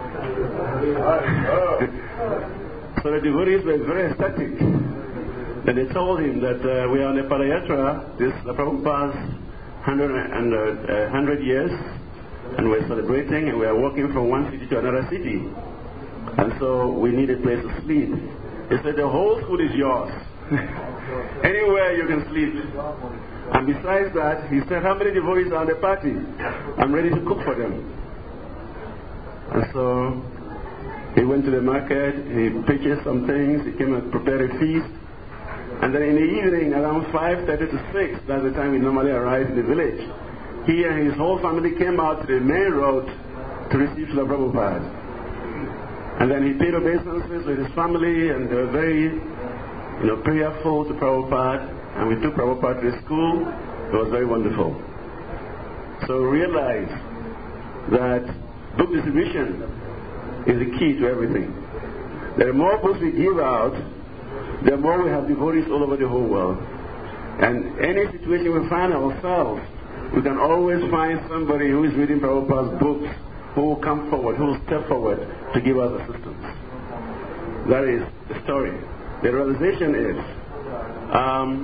So the devotees were very ecstatic. Then they told him that uh, we are on a Padayatra, this uh, Prabhupada's hundred, and, uh, hundred years, and we're celebrating, and we are walking from one city to another city. And so we need a place to sleep. He said, the whole school is yours. Anywhere you can sleep. And besides that, he said, how many devotees are on the party? I'm ready to cook for them. And so he went to the market, he purchased some things, he came and prepared a feast. And then in the evening, around five thirty to six, that's the time we normally arrive in the village, he and his whole family came out to the main road to receive Srila Prabhupada. And then he paid obeisances with his family, and they were very, you know, prayerful to Prabhupada. And we took Prabhupada to the school. It was very wonderful. So realize that book distribution is the key to everything. The more books we give out, the more we have devotees all over the whole world. And any situation we find ourselves, we can always find somebody who is reading Prabhupada's books, who will come forward, who will step forward to give us assistance. That is the story. The realization is, um,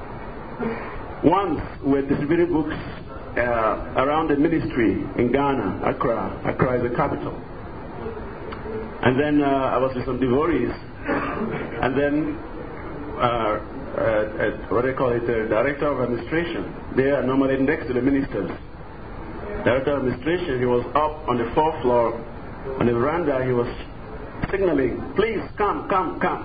once we distributed books uh, around the ministry in Ghana, Accra. Accra is the capital. And then uh, I was with some devotees, and then uh, uh, uh, what do they call it, the director of administration. They are normally next to the ministers. Director of administration, he was up on the fourth floor on the veranda. He was signaling, please come, come, come.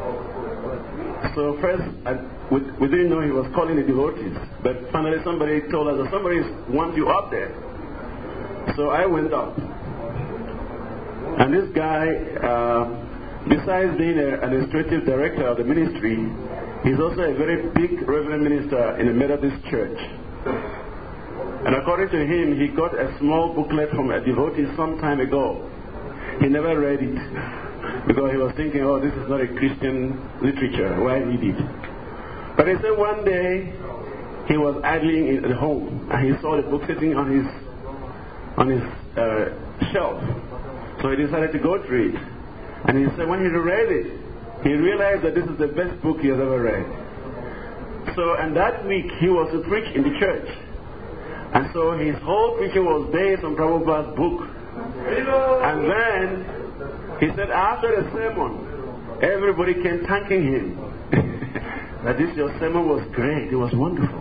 So first, I, we, we didn't know he was calling the devotees, but finally somebody told us that somebody wants you up there. So I went up. And this guy, uh, besides being an administrative director of the ministry, he's also a very big reverend minister in the Methodist church. And according to him, he got a small booklet from a devotee some time ago. He never read it because he was thinking, oh, this is not a Christian literature. Why read it? But he said one day he was idling at home and he saw the book sitting on his on his uh, shelf. So he decided to go through it. And he said when he read it, he realized that this is the best book he has ever read. So, and that week he was to preach in the church. And so his whole preaching was based on Prabhupada's book. And then he said after the sermon, everybody came thanking him. That this your sermon was great, it was wonderful.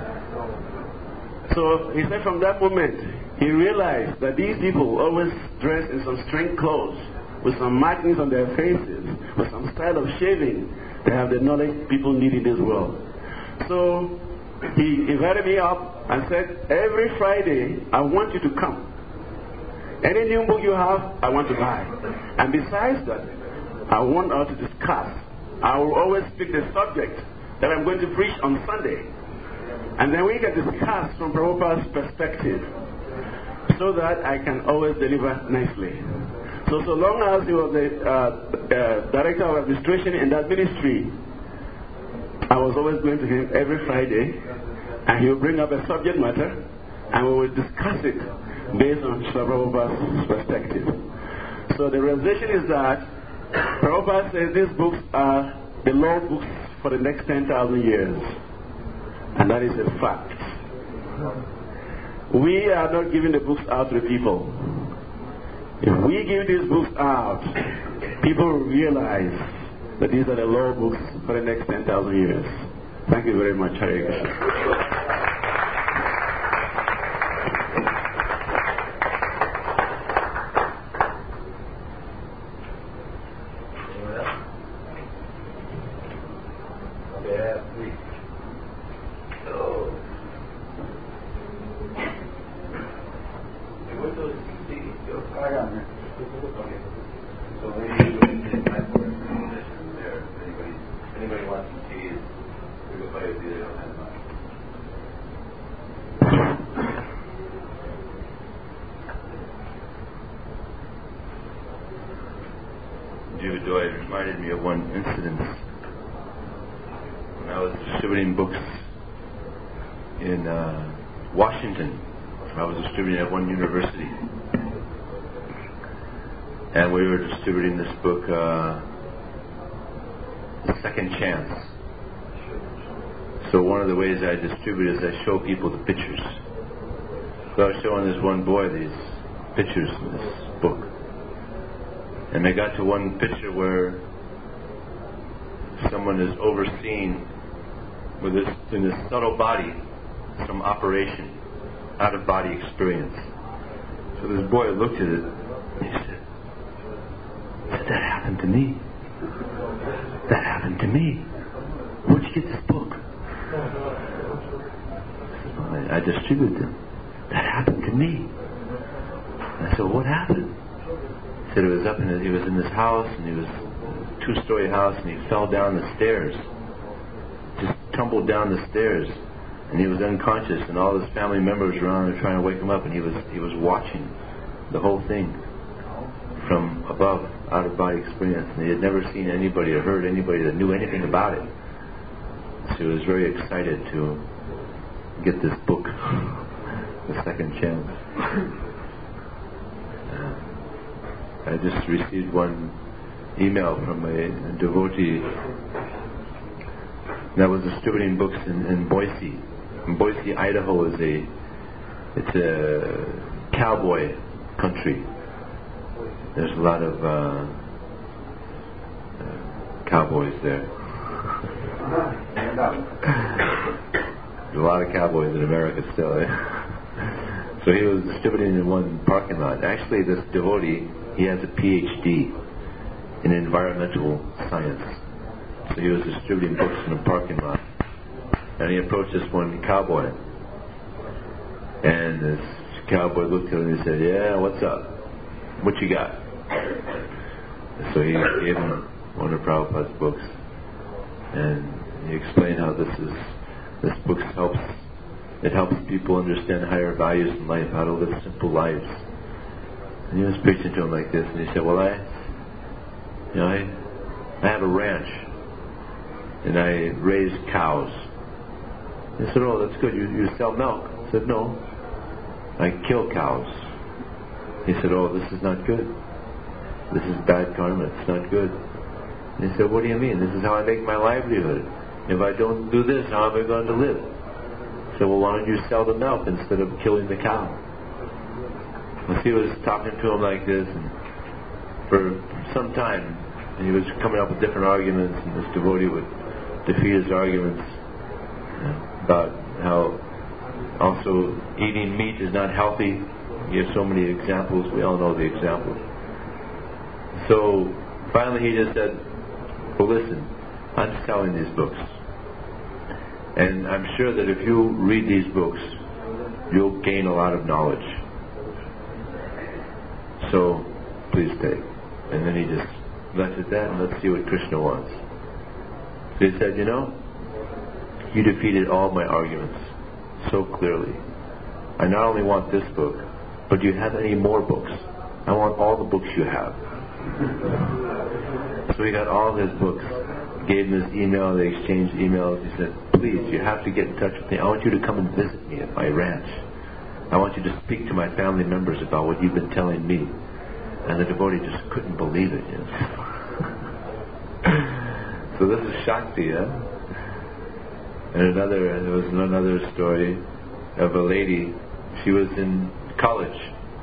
So he said from that moment, he realized that these people always dress in some strange clothes, with some markings on their faces, with some style of shaving. They have the knowledge people need in this world. So he invited me up and said, every Friday, I want you to come. Any new book you have, I want to buy. And besides that, I want us to discuss. I will always pick the subject that I'm going to preach on Sunday. And then we can discuss from Prabhupada's perspective so that I can always deliver nicely. So, so long as he was the uh, uh, director of administration in that ministry, I was always going to him every Friday, and he would bring up a subject matter, and we would discuss it based on Prabhupada's perspective. So the realization is that Prabhupada says these books are the law books for the next ten thousand years. And that is a fact. We are not giving the books out to the people. If we give these books out, people will realize that these are the law books for the next ten thousand years. Thank you very much, Hare Krishna. It reminded me of one incident when I was distributing books in uh, Washington. I was distributing at one university, and we were distributing this book, uh, Second Chance. So one of the ways I distribute is I show people the pictures. So I was showing this one boy these pictures in this book. And I got to one picture where someone is overseen with this, in this subtle body, some operation, out-of-body experience. So this boy looked at it and he said, that happened to me. That happened to me. Where'd you get this book? I, I distributed them. That happened to me. And I said, what happened? He said it was up in his, he was in this house, and he was a two-story house, and he fell down the stairs, just tumbled down the stairs, and he was unconscious, and all his family members were around and trying to wake him up, and he was he was watching the whole thing from above, out-of-body experience, and he had never seen anybody or heard anybody that knew anything about it. So he was very excited to get this book, The Second Chance. I just received one email from a, a devotee that was distributing books in, in Boise. And Boise, Idaho is a it's a cowboy country. There's a lot of uh, uh, cowboys there. There's a lot of cowboys in America still. Eh? So he was distributing in one parking lot. Actually, this devotee, he has a P H D in environmental science. So he was distributing books in a parking lot. And he approached this one cowboy. And this cowboy looked at him and he said, yeah, what's up? What you got? And so he gave him one of Prabhupada's books. And he explained how this is, this book helps, it helps people understand higher values in life, how to live simple lives. And he was preaching to him like this, and he said, well, I, you know, I, I have a ranch, and I raise cows. He said, oh, that's good, you, you sell milk. I said, no, I kill cows. He said, oh, this is not good. This is bad karma. It's not good. And he said, what do you mean? This is how I make my livelihood. If I don't do this, how am I going to live? He said, well, why don't you sell the milk instead of killing the cow? Well, he was talking to him like this, and for some time, and he was coming up with different arguments, and this devotee would defeat his arguments about how also eating meat is not healthy. He has so many examples. We all know the examples. So finally he just said, well, listen, I'm selling these books. And I'm sure that if you read these books, you'll gain a lot of knowledge. So please take. And then he just left it at that, and let's see what Krishna wants. So he said, you know, you defeated all my arguments so clearly. I not only want this book, but do you have any more books? I want all the books you have. So he got all his books, gave him his email, they exchanged emails. He said, please, you have to get in touch with me. I want you to come and visit me at my ranch. I want you to speak to my family members about what you've been telling me. And the devotee just couldn't believe it. You know? So this is Shakti, huh? And another, there was another story of a lady. She was in college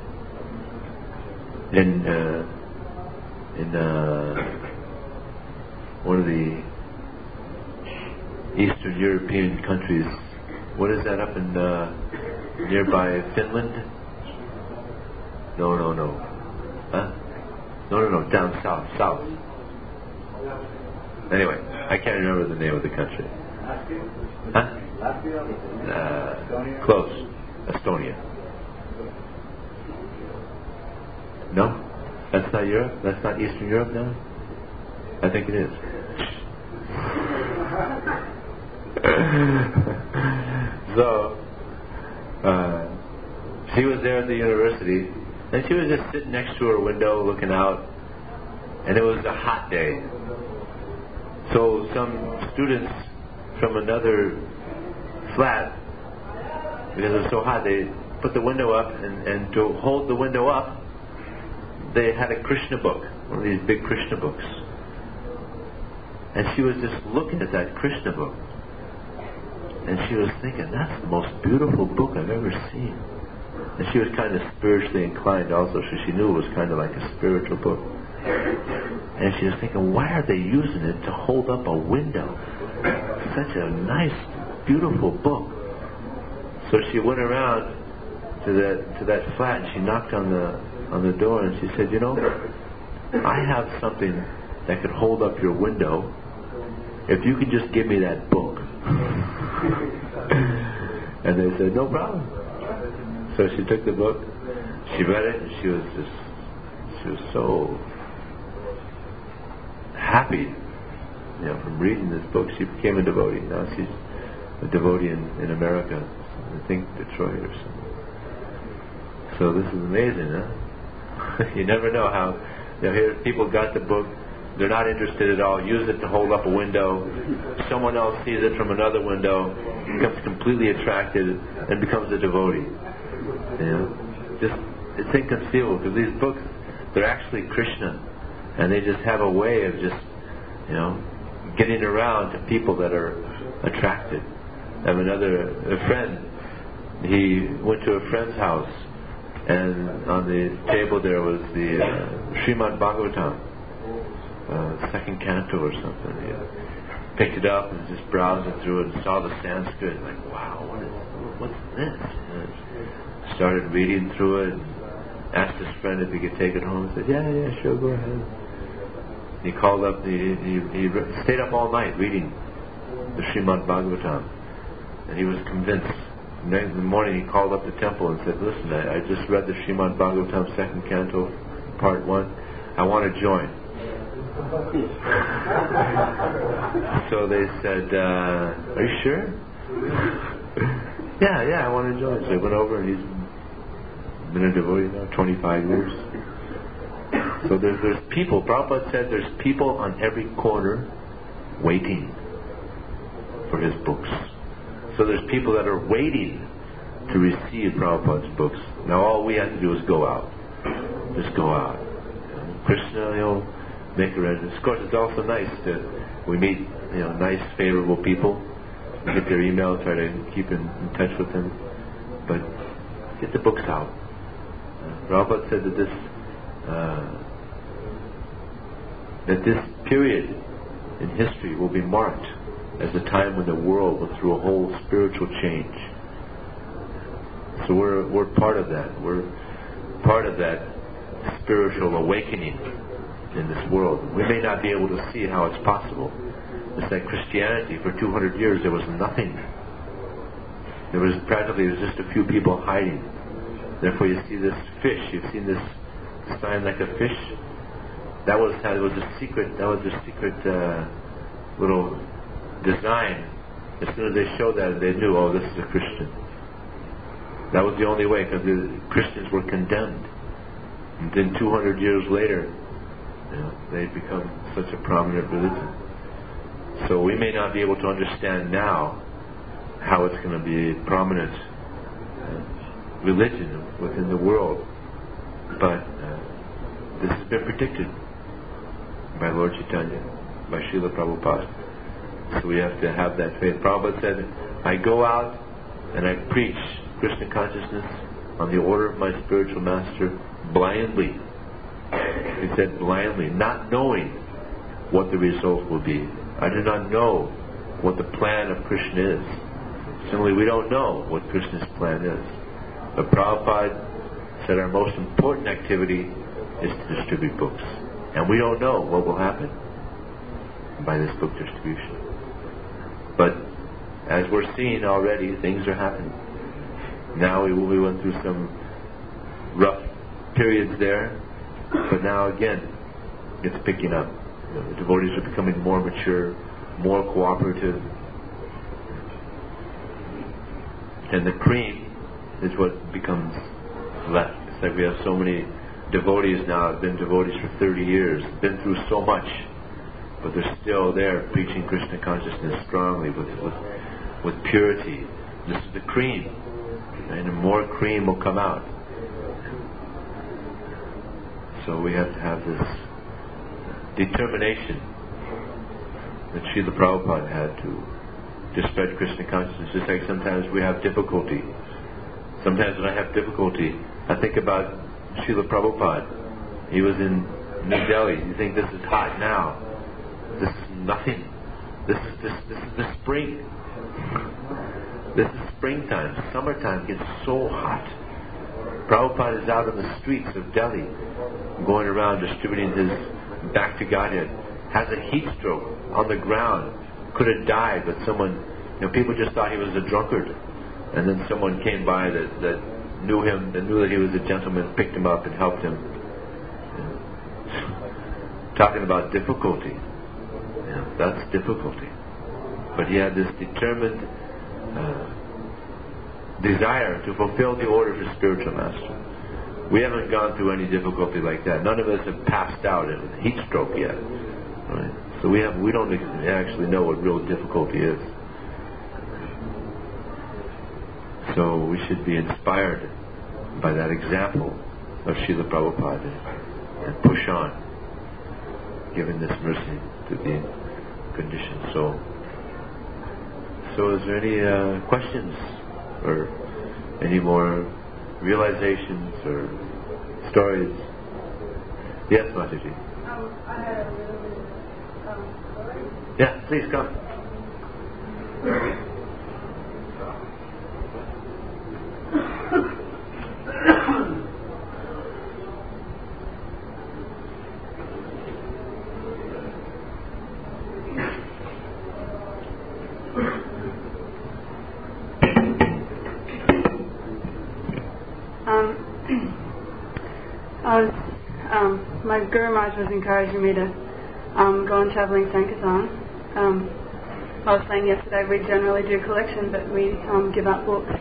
in uh, in uh, one of the Eastern European countries. What is that up in uh, nearby Finland? No, no, no. Huh? No, no, no. Down south, south. Anyway, I can't remember the name of the country. Huh? Uh, close. Estonia. No? That's not Europe? That's not Eastern Europe now? I think it is. So, uh, she was there at the university, and she was just sitting next to her window looking out, and it was a hot day. So some students from another flat, because it was so hot, they put the window up, and, and to hold the window up, they had a Krishna book, one of these big Krishna books. And she was just looking at that Krishna book, and she was thinking, that's the most beautiful book I've ever seen. And she was kind of spiritually inclined also, so she knew it was kind of like a spiritual book. And she was thinking, why are they using it to hold up a window? Such a nice, beautiful book. So she went around to that to that flat, and she knocked on the on the door, and she said, you know, I have something that could hold up your window if you could just give me that book. And they said, no problem. So she took the book, she read it, and she was just she was so happy, you know, from reading this book. She became a devotee. Now she's a devotee in, in America, I think Detroit or something. So this is amazing, huh? You never know how, you know, here people got the book, they're not interested at all, use it to hold up a window, someone else sees it from another window, becomes completely attracted, and becomes a devotee. You know, just, it's inconceivable, because these books, they're actually Krishna, and they just have a way of just, you know, getting around to people that are attracted. I have another a friend, he went to a friend's house, and on the table there was the uh, Srimad Bhagavatam, uh, second canto or something. He picked it up and just browsing through it and saw the Sanskrit, like, wow, what is, what's this? And started reading through it, and asked his friend if he could take it home. He said, yeah, yeah, sure, go ahead. He called up, he, he, he stayed up all night reading the Srimad Bhagavatam, and he was convinced. And then in the morning he called up the temple and said, listen, I, I just read the Srimad Bhagavatam second canto, part one. I want to join. So they said, uh, are you sure? yeah, yeah, I want to join. So he went over, and he's been a devotee now twenty-five years. So there's, there's people, Prabhupada said there's people on every corner waiting for his books. So there's people that are waiting to receive Prabhupada's books. Now all we have to do is go out. Just go out. You know, Krishna, he'll make arrangements. Of course, it's also nice to, we meet, you know, nice, favorable people. We get their email, try to keep in, in touch with them. But get the books out. Uh, Prabhupada said that this, uh, that this period in history will be marked as a time when the world will through a whole spiritual change. So we're we're part of that. We're part of that spiritual awakening in this world. We may not be able to see how it's possible. It's like Christianity. For two hundred years there was nothing. There was practically there was just a few people hiding. Therefore you see this fish. You've seen this sign like a fish. That was that was a secret. That was a secret uh, little design. As soon as they showed that, they knew, oh, this is a Christian. That was the only way, because the Christians were condemned. And then two hundred years later, you know, they'd become such a prominent religion. So we may not be able to understand now how it's going to be a prominent uh, religion within the world, but uh, this has been predicted by Lord Chaitanya, by Srila Prabhupada. So we have to have that faith. Prabhupada said, I go out and I preach Krishna consciousness on the order of my spiritual master blindly. He said blindly, not knowing what the result will be. I do not know what the plan of Krishna is. Similarly, we don't know what Krishna's plan is. But Prabhupada said our most important activity is to distribute books. And we don't know what will happen by this book distribution. But as we're seeing already, things are happening. Now we, we went through some rough periods there, but now again, it's picking up. You know, the devotees are becoming more mature, more cooperative. And the cream is what becomes left. It's like we have so many devotees now, have been devotees for thirty years, been through so much, but they're still there preaching Krishna consciousness strongly with, with, with purity. This is the cream. And more cream will come out. So we have to have this determination that Srila Prabhupada had to, to spread Krishna consciousness. Just like sometimes we have difficulty. Sometimes when I have difficulty, I think about Srila Prabhupada. He was in New Delhi. You think this is hot now. This is nothing. This is this, this is the spring. This is springtime. Summertime gets so hot. Prabhupada is out on the streets of Delhi, going around distributing his back to Godhead. Has a heat stroke on the ground. Could have died, but someone, you know, people just thought he was a drunkard. And then someone came by that, that knew him, that knew that he was a gentleman, picked him up and helped him. You know, talking about difficulty. You know, that's difficulty. But he had this determined Uh, desire to fulfill the order of his spiritual master. We haven't gone through any difficulty like that. None of us have passed out in a heat stroke yet. Right? So we have we don't actually know what real difficulty is. So we should be inspired by that example of Srila Prabhupada and push on, giving this mercy to the conditioned soul. So is there any uh, questions or any more realizations or stories? Yes, Mataji. Um, I had a little um, story. Yeah, please come. I was, um, my Guru Maharaj was encouraging me to um, go on travelling Sankirtan. Um, I was saying yesterday we generally do collection, but we um, give out books.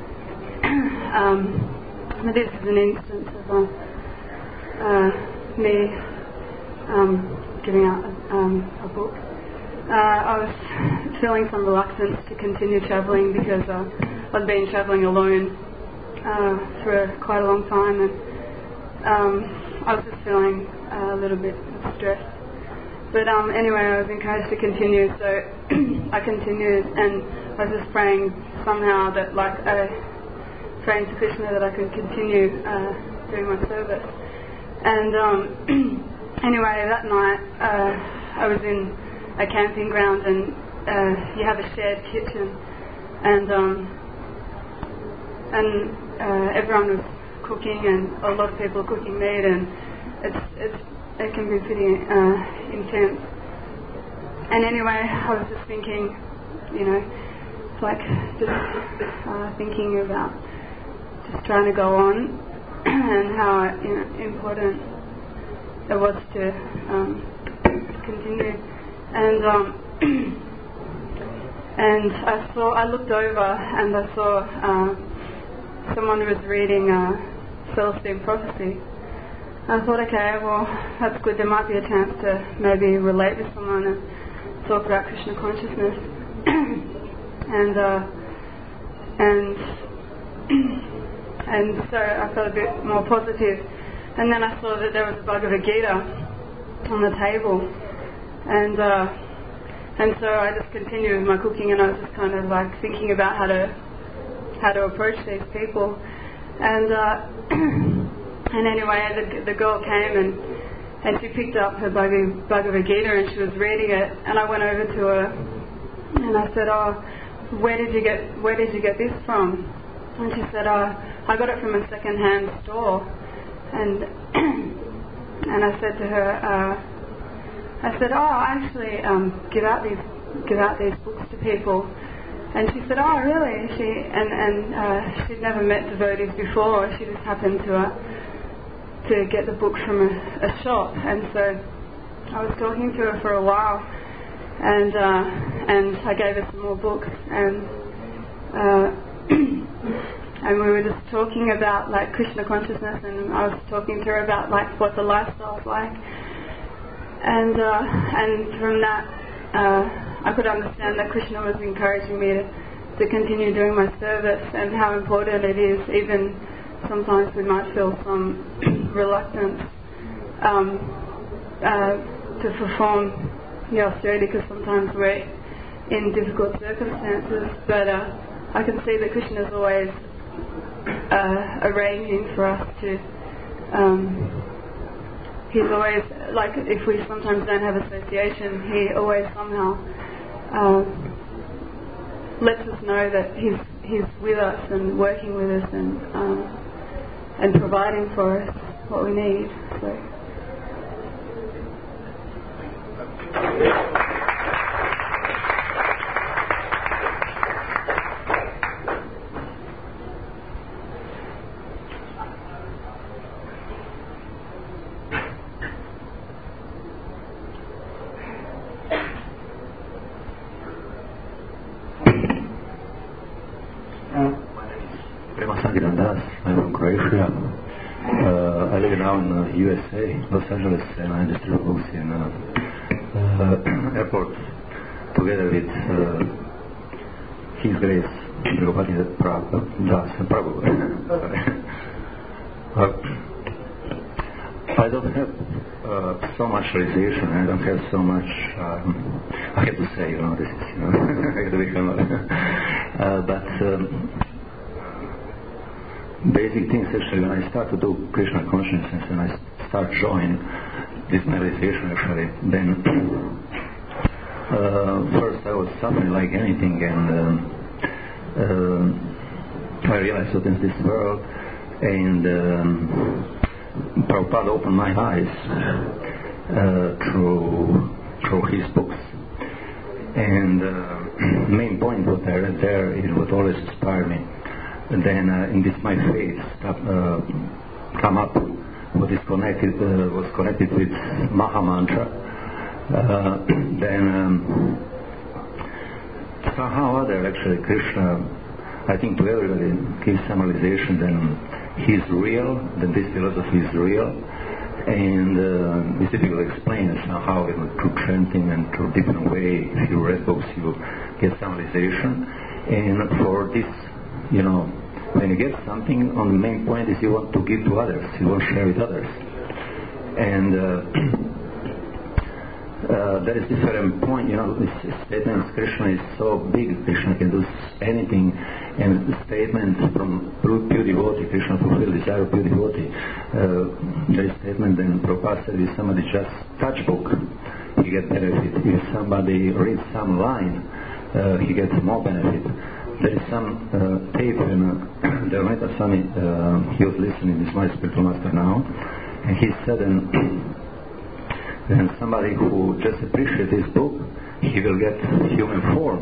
um, but this is an instance of uh, uh, me um, giving out um, a book. Uh, I was feeling some reluctance to continue travelling because uh, I'd been travelling alone uh, for a, quite a long time, and um, I was just feeling uh, a little bit of stress. But um, anyway, I was encouraged to continue, so I continued, and I was just praying somehow that, like, I praying to Krishna that I could continue uh, doing my service. And um, anyway, that night uh, I was in a camping ground, and uh, you have a shared kitchen, and um, and uh, everyone was cooking, and a lot of people cooking meat, and it's it's it can be pretty uh, intense. And anyway, I was just thinking, you know, it's like just uh, thinking about just trying to go on and how, you know, important it was to um, continue. And um, and I saw, I looked over and I saw uh, someone who was reading uh, Celestine Prophecy. I thought, okay, well, that's good. There might be a chance to maybe relate with someone and talk about Krishna consciousness. and uh, and and so I felt a bit more positive. And then I saw that there was a Bhagavad Gita on the table, and uh, and so I just continued with my cooking, and I was just kind of like thinking about how to how to approach these people, and. Uh, And anyway, the, the girl came and, and she picked up her Bhagavad, Bhagavad Gita and she was reading it. And I went over to her and I said, "Oh, where did you get where did you get this from?" And she said, "Oh, I got it from a second-hand store." And and I said to her, uh, I said, "Oh, I actually um, give out these give out these books to people." And she said, "Oh, really?" She and and uh, she'd never met devotees before. She just happened to. Uh, to get the book from a, a shop, and so I was talking to her for a while, and uh, and I gave her some more books, and uh, and we were just talking about like Krishna consciousness, and I was talking to her about like what the lifestyle's like, and uh, and from that uh, I could understand that Krishna was encouraging me to, to continue doing my service, and how important it is. Even sometimes we might feel some reluctance um, uh, to perform the austerity because sometimes we're in difficult circumstances, but uh, I can see that Krishna is always uh, arranging for us to um, he's always, like if we sometimes don't have association, he always somehow uh, lets us know that he's he's with us and working with us and um, and providing for us what we need. So. I'm from Croatia. Uh, I live now in the U S A, Los Angeles, and I distribute books in uh, uh, airports together with uh, His Grace, Dragopati Prabhu. uh, I don't have uh, so much realization. I don't have so much. Um, I have to say, you know, this is, you know, I have to become. uh, but. Um, Basic things actually when I start to do Krishna consciousness and I start joining this meditation actually, then uh, first I was suffering like anything, and um, uh, I realized that in this world, and um, Prabhupada opened my eyes uh, through through his books, and uh, main point what I read there is what always inspired me. And then uh, in this my faith uh, come up what is connected uh, was connected with Maha Mantra. Uh, then um, somehow or other actually Krishna, I think to everybody gives some realization then he's real, then this philosophy is real, and uh, it's difficult to explain it somehow, you know, through chanting and through different way. If you read books you get some realization, and for this, you know, when you get something, on the main point is you want to give to others, you want to share with others. And uh, uh, there is different point, you know, this statement Krishna is so big, Krishna can do anything, and the statement from pure devotee, Krishna fulfill desire of pure devotee. Uh, there is statement then Prabhupada said if somebody just touch book, he gets benefit. If somebody reads some line, uh, he gets more benefit. There is some uh, tape when uh, Dharmeta Swami, uh, he was listening, this is my spiritual master now, and he said, and, and somebody who just appreciates this book, he will get human form.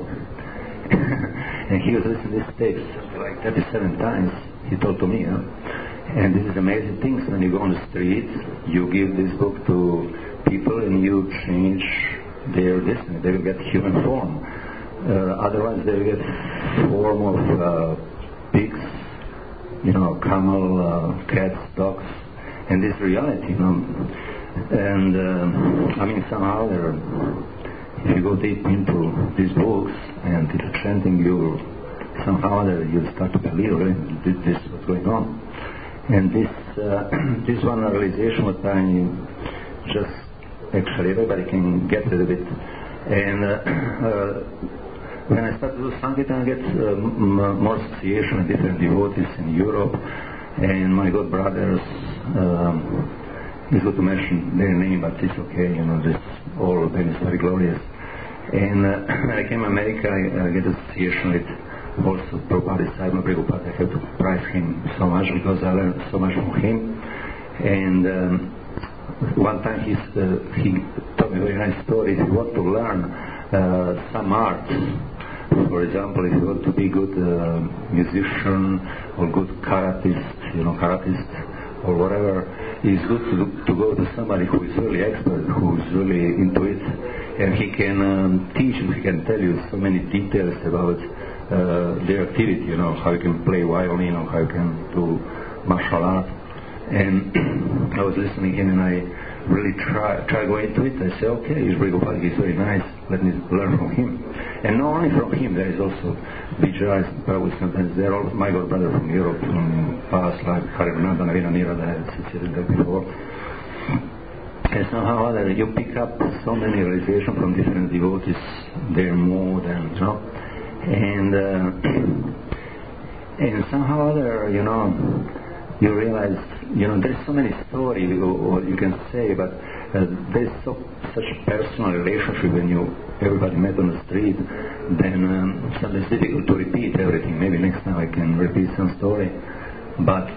And he was listening to this tape like thirty-seven times, he told to me. Huh? And this is amazing things. When you go on the street, you give this book to people and you change their destiny. They will get human form. Uh, otherwise they will get form of uh, pigs, you know, camel, uh, cats, dogs. And this reality, you know. And uh, I mean, somehow there, if you go deep into these books and into chanting, you somehow there you start to believe really, this, this is what's going on. And this uh, this one realization what I just actually everybody can get a little bit. And uh, uh, when I start to do Sankirtan, I get uh, m- more association with different devotees in Europe, and my god brothers. Um, it's good to mention their name, but it's okay. You know, this all of them is very glorious. And uh, when I came to America, I, I get association with also Prabhupada disciple Prabhupada. I have to praise him so much because I learned so much from him. And um, one time he's, uh, he told me a very nice story. If you want to learn uh, some art, for example, if you want to be good uh, musician or good karatist, you know, karatist or whatever, it's good to, to go to somebody who is really expert, who is really into it, and he can um, teach you, he can tell you so many details about uh, their activity, you know, how you can play violin or how you can do martial art. And I was listening to him and I really try try going into it. I say, okay, he's very good, he's very nice, let me learn from him. And not only from him, there is also Vijay, probably sometimes they're all my god brother from Europe, from past like Harimananda, Navina Nira, that I had associated there before. And somehow other you pick up so many realizations from different devotees, their mood and you know. And uh, and somehow other, you know, you realize, you know, there's so many stories or you can say, but uh, there's so such personal relationship when you everybody met on the street, then um, sometimes it's difficult to repeat everything. Maybe next time I can repeat some story, but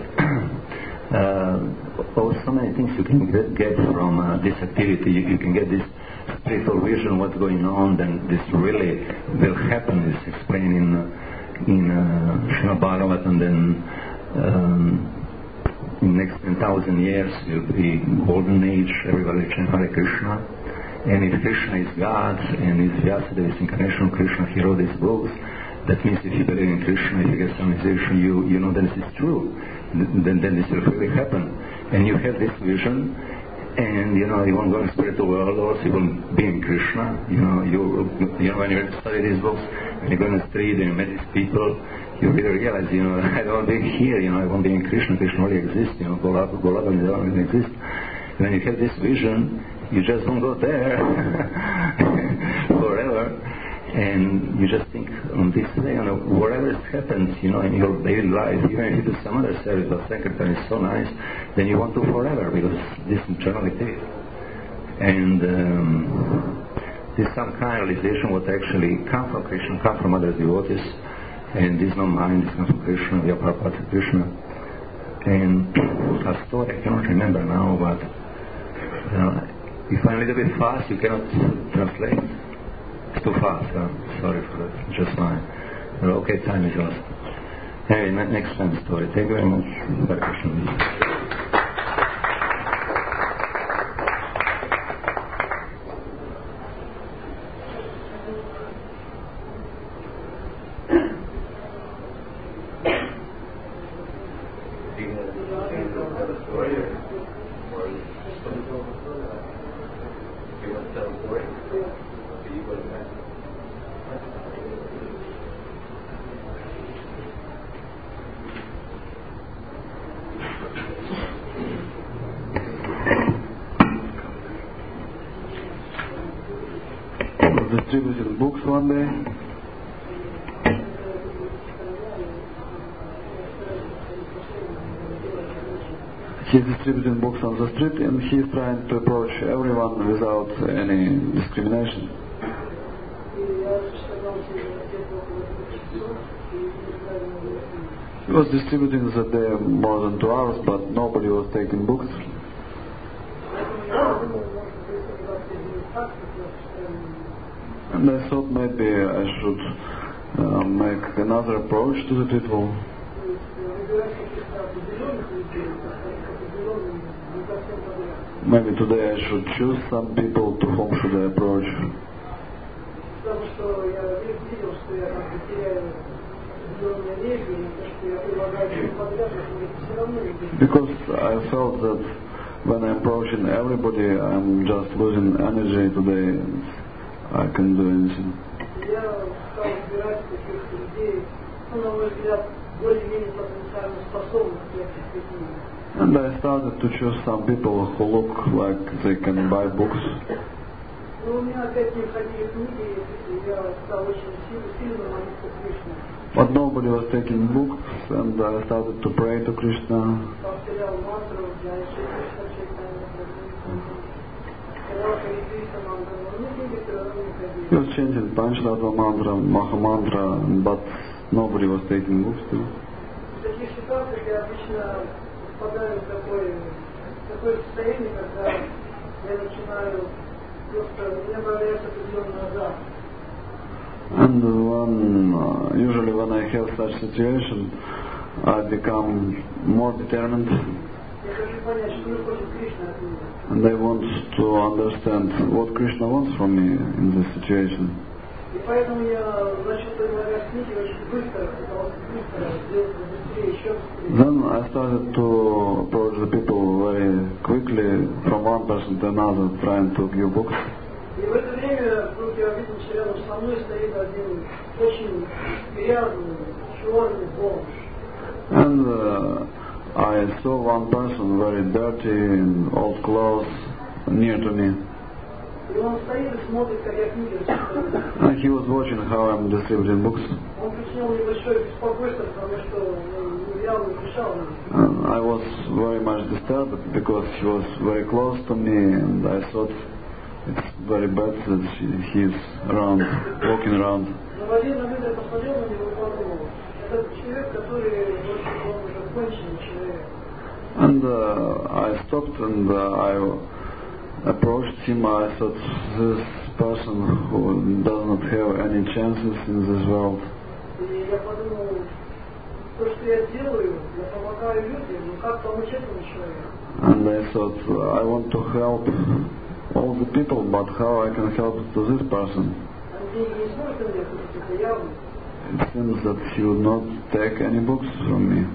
uh, oh, so many things you can get, get from uh, this activity. You, you can get this spiritual vision, what's going on, then this really will happen. It's explained in uh, in uh, Srimad Bhagavatam, then. Um, in the next ten thousand years will be golden age, everybody will chant Hare Krishna. And if Krishna is God and if Vyasadeva is incarnation of Krishna, he wrote these books, that means if you believe in Krishna, if you get some realization, you, you know that this is true. Then, then this will really happen. And you have this vision, and you know, you won't go in the spiritual world also, you will be in Krishna. You know, you, you know when you study these books, when you go in the street and you meet these people, you really realize, you know, I don't be here, you know, I won't be in Krishna, Krishna only exists, you know, Golaba, Golaba doesn't exist. When you have this vision, you just don't go there forever, and you just think on this way, you know, whatever happens, you know, in your daily life, even if you do some other service, but Sankirtan is so nice, then you want to forever, because this is generally it. And um, this is some kind of realization what actually come from Krishna, come from other devotees. And this is not mine, this comes from Krishna, we are Prabhupada Krishna. And a story I cannot remember now, but you know, if I'm a little bit fast, you cannot translate. It's too fast, huh? Sorry for that, just fine. But okay, time is lost. Anyway, next time story. Thank you very much. Hare Krishna. distributed books one day. He's distributing books on the street and he's trying to approach everyone without any discrimination. He was distributing that day more than two hours, but nobody was taking books. And I thought maybe I should uh, make another approach to the people. Maybe today I should choose some people to whom should I approach. Because I felt that when I'm approaching everybody, I'm just losing energy today. I can't do anything. And I started to choose some people who look like they can buy books. But nobody was taking books, and I started to pray to Krishna. He was chanting Panchratma mantra, Maha mantra, but nobody was taking books too. And when, uh, usually when I have such situation, I become more determined. And I want to understand what Krishna wants from me in this situation. Then I started to approach the people very quickly from one person to another, trying to give books. And uh, I saw one person very dirty in old clothes near to me. And he was watching how I'm distributing books. And I was very much disturbed because he was very close to me, and I thought it's very bad that he is around, walking around. And uh, I stopped and uh, I approached him. I thought this person who does not have any chances in this world. And I thought I want to help all the people, but how I can help to this person? It seems that he would not take any books from me.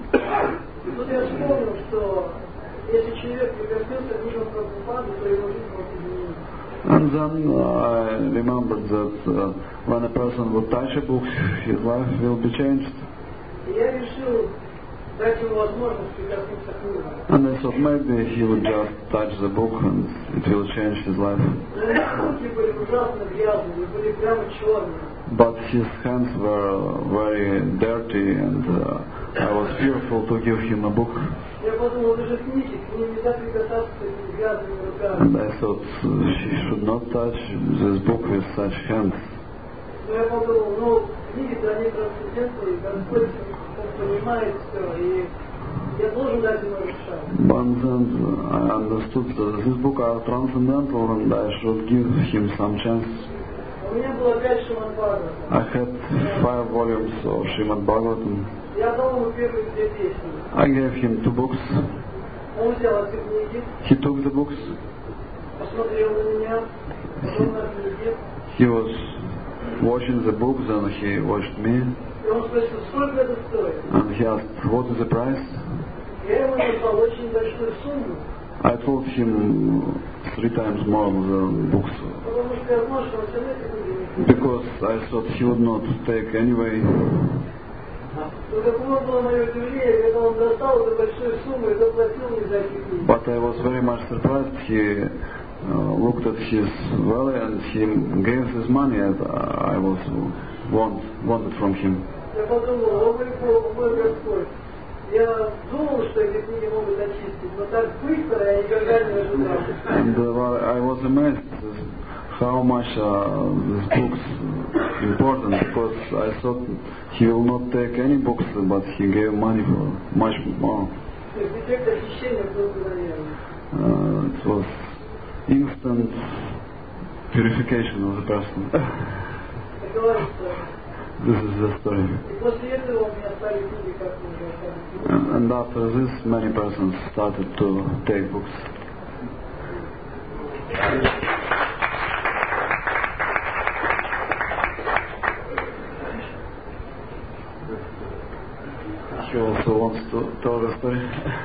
And then uh, I remembered that uh, when a person would touch a book, his life will be changed. And I thought maybe he would just touch the book and it will change his life. But his hands were very dirty and uh, I was fearful to give him a book. And I thought uh, she should not touch this book with such hands. But then I understood that these books are transcendental and I should give him some chance. I had five volumes of Srimad Bhagavatam. I gave him two books. He took the books. He, he was watching the books and he watched me. And he asked, what is the price? I told him three times more than books. Because I thought he would not take anyway. But I was very much surprised. He uh, looked at his valley and he gave this money and I was want, wanted from him. Я подумал, о мой Бог, мой Господь. Я думал, что эти книги могут очистить, но так быстро я никогда не ожидал. And uh, I was amazed how much uh, this book's important, because I thought he will not take any books, but he gave money for much more. Uh, it was instant purification of the person. This is the story. And, and after this, many persons started to take books. He also wants to tell the story.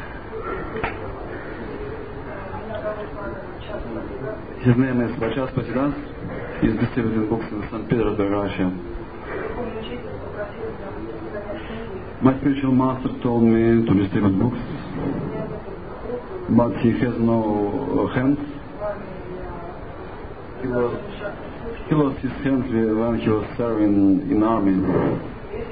His name is Vachas Patidas. He is distributing books in Saint Petersburg, Russia. My spiritual master told me to distribute books, but he has no hands. He lost, he lost his hands when he was serving in army.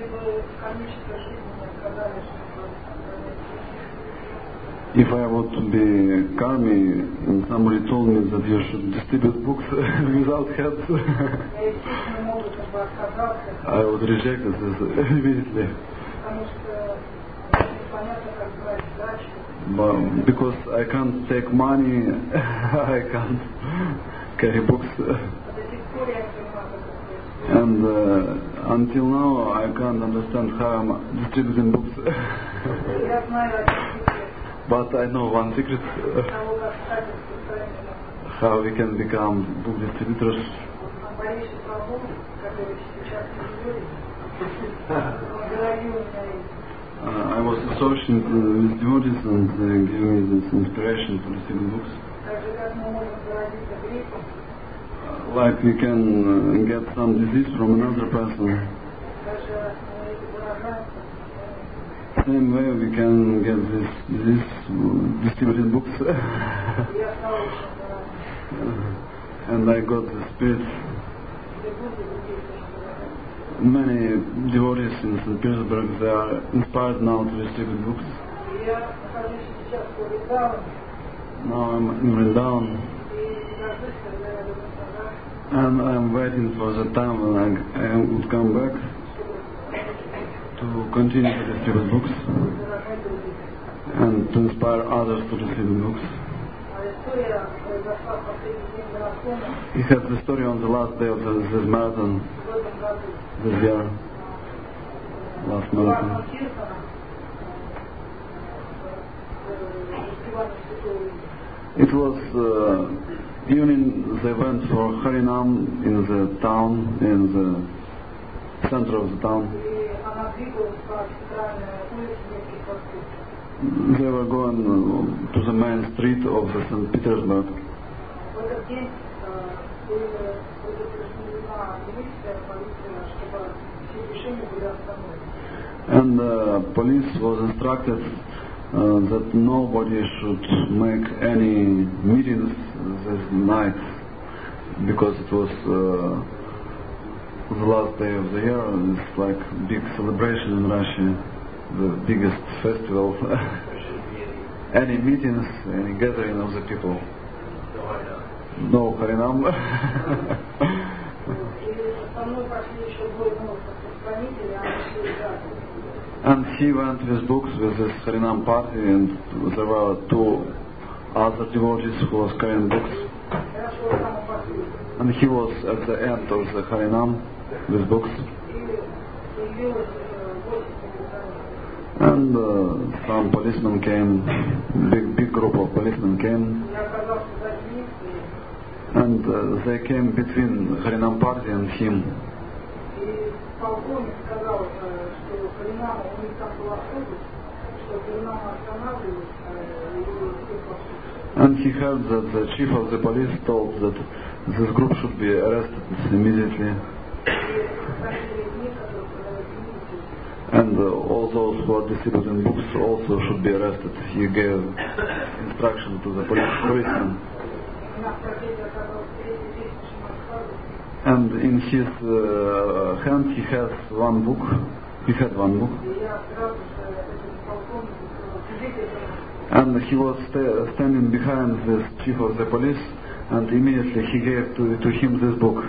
If I would be karmi and somebody told me that you should distribute books without hands, I would reject it immediately. But because I can't take money, I can't carry books. And uh, until now, I can't understand how I'm distributing books. But I know one secret, how we can become book distributors. Uh, I was associated with devotees and they gave me this inspiration to distribute books. Uh, like we can uh, get some disease from another person. Same way we can get this disease uh, distributed books. And I got the spirit. Many devotees in Saint Petersburg, they are inspired now to distribute books. Now I'm in Vrindavan, and I'm waiting for the time when I, I would come back to continue to distribute books and to inspire others to distribute books. He had the story on the last day of this marathon this year, last marathon. It was uh, evening, they went for Harinam in the town, in the center of the town. They were going uh, to the main street of the Saint Petersburg. And the uh, police was instructed uh, that nobody should make any meetings this night, because it was uh, the last day of the year and it's like a big celebration in Russia, the biggest festival. Any meetings, any gathering of the people. No Harinam. And he went with books with this Harinam party, and there were two other devotees who was carrying books. And he was at the end of the Harinam with books. And uh, some policemen came, big big group of policemen came, and uh, they came between Harinam party and him. And he heard that the chief of the police told that this group should be arrested immediately. And uh, all those who are distributing books also should be arrested. He gave instruction to the police policemen. And in his uh, hand he has one book. He had one book. And he was st- standing behind this chief of the police, and immediately he gave to, to him this book.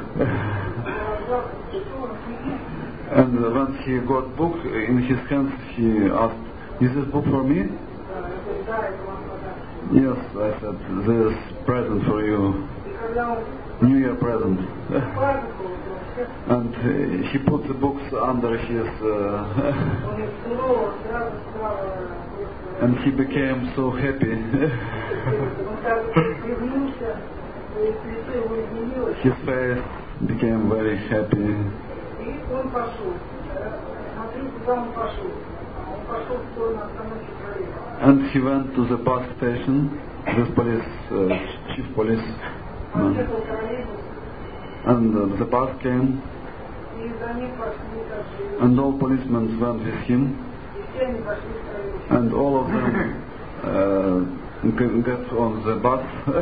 And when he got book in his hands, he asked, "Is this book for me?" "Yes," I said, "this present for you, New Year present." And uh, he put the books under his uh, and he became so happy. His face became very happy. And he went to the bus station, this police, uh, chief police man. And uh, the bus came, and all policemen went with him, and all of them uh, got on the bus,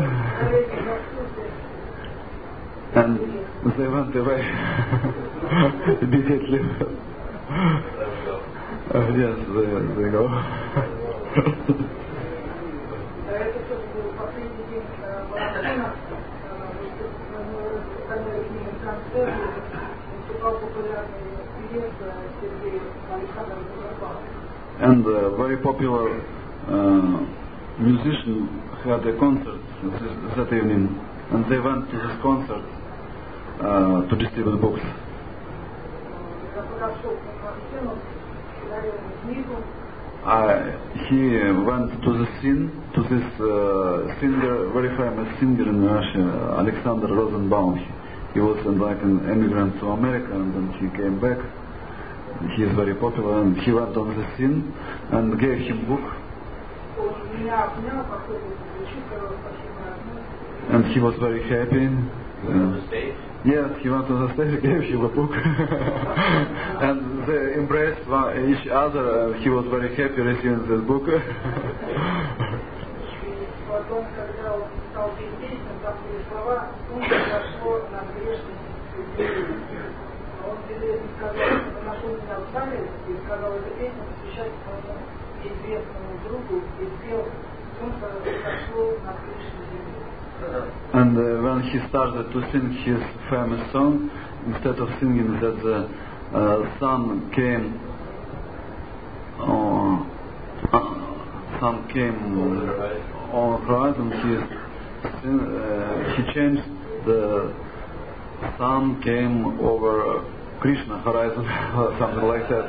and they went away immediately. Uh, yes, there they go. And a very popular uh, musician had a concert this, that evening, and they went to this concert uh, to distribute books. Uh, he went to the scene, to this uh, singer, very famous singer in Russia, Alexander Rosenbaum. He, he was uh, like an immigrant to America, and then he came back. He is very popular, and he went on the scene and gave him book. And he was very happy. Uh, Yes, he went on the stage, gave him a book, and they embraced one, each other. Uh, he was very happy receiving this book. And uh, when he started to sing his famous song, instead of singing that the uh, sun came, uh, uh, sun came on the horizon, he, uh, he changed the sun came over Krishna horizon, or something like that.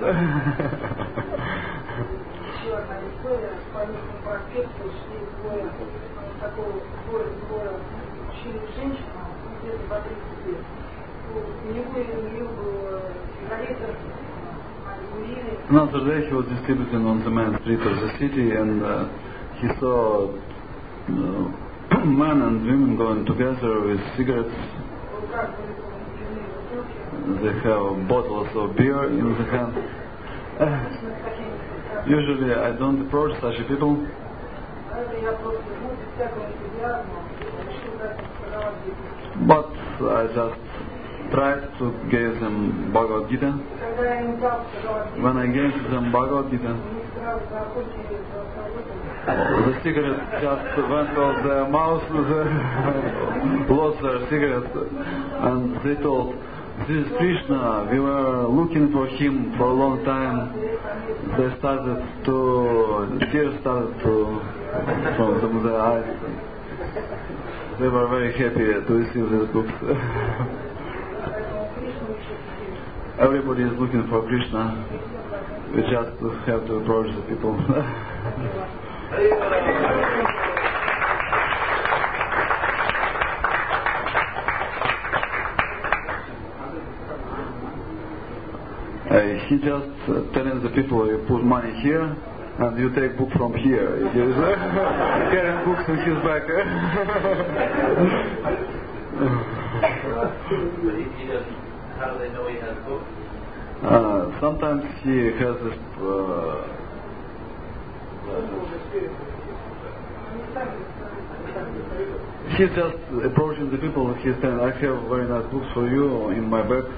Another day he was distributing on the main street of the city, and uh, he saw uh, men and women going together with cigarettes. They have bottles of beer in the hand. Uh, usually I don't approach such people. But I just tried to give them Bhagavad Gita. When I gave them Bhagavad Gita, the cigarettes just went off their mouths, lost their cigarettes, and they told, "This is Krishna, we were looking for him for a long time." They started to, tears started to, from their eyes. They were very happy to receive these books. Everybody is looking for Krishna. We just have to approach the people. Uh, he just uh, telling the people, you put money here and you take book from here. He is uh, carrying books in his back. How do they know he has books? Uh, sometimes he has this uh, he's just approaching the people. He's saying, I have very nice books for you in my bag.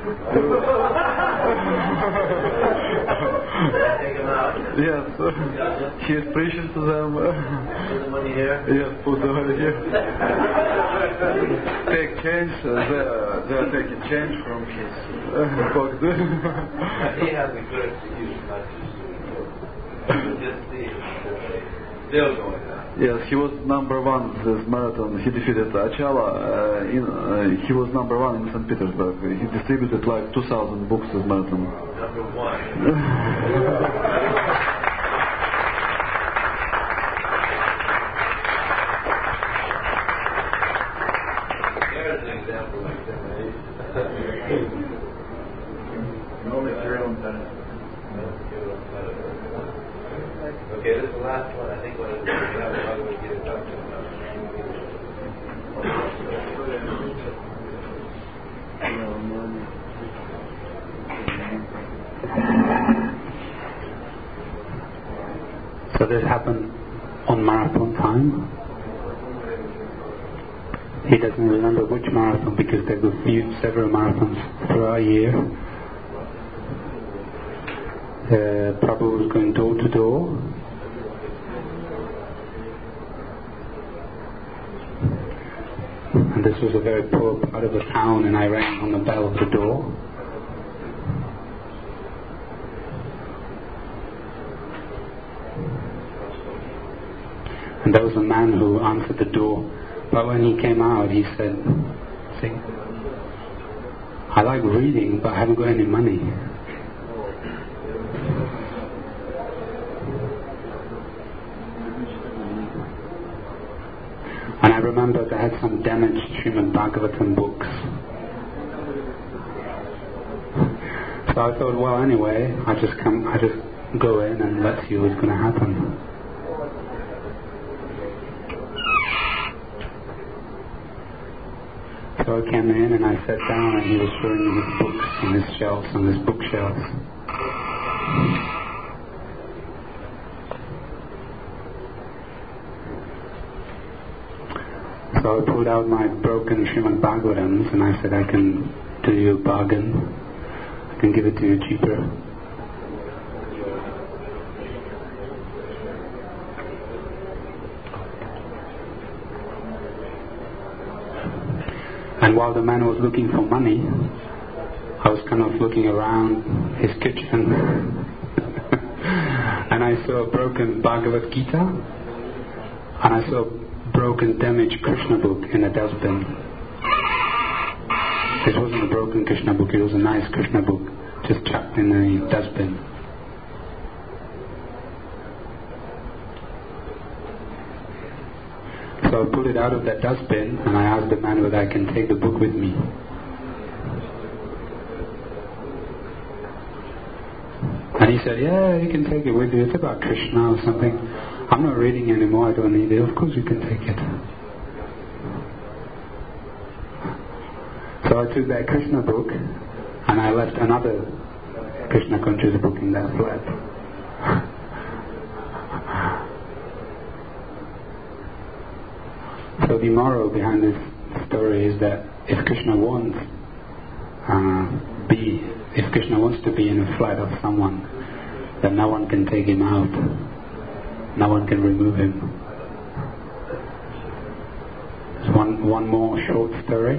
Take them out. Yes, he's preaching to them. Put the money here. Yes, put the money here. Take change. Uh, they're, they're taking change from his uh, pocket. He has a good excuse not to do it. Just see it. Still going on. Yes, he was number one in this marathon. He defeated Achala. Uh, in, uh, he was number one in Saint Petersburg. He distributed like two thousand books this marathon. Number one. No material incentive. Okay, this is the last one. I think what it is, how do we get it done? So this happened on marathon time. He doesn't remember which marathon because there were few, several marathons throughout a year. Uh, Prabhu was going door to door. And this was a very poor part of the town, and I rang on the bell of the door. And there was a man who answered the door, but when he came out he said, see, I like reading but I haven't got any money. And I remember I had some damaged Srimad Bhagavatam books. So I thought, well, anyway, I just come, I just go in and let's see what's going to happen. So I came in and I sat down and he was showing me his books on his shelves, on his bookshelves. So I pulled out my broken Srimad Bhagavatams and I said, I can do you a bargain. I can give it to you cheaper. And while the man was looking for money, I was kind of looking around his kitchen and I saw a broken Bhagavad Gita and I saw a broken damaged Krishna book in a dustbin. It wasn't a broken Krishna book, it was a nice Krishna book just chucked in a dustbin. So I pulled it out of that dustbin and I asked the man whether I can take the book with me. And he said, yeah, you can take it with you. It's about Krishna or something. I'm not reading anymore, I don't need it. Of course you can take it. So I took that Krishna book and I left another Krishna conscious book in that flat. So the moral behind this story is that if Krishna wants uh, be, if Krishna wants to be in a flat of someone, then no one can take him out, no one can remove him. There's one one more short story.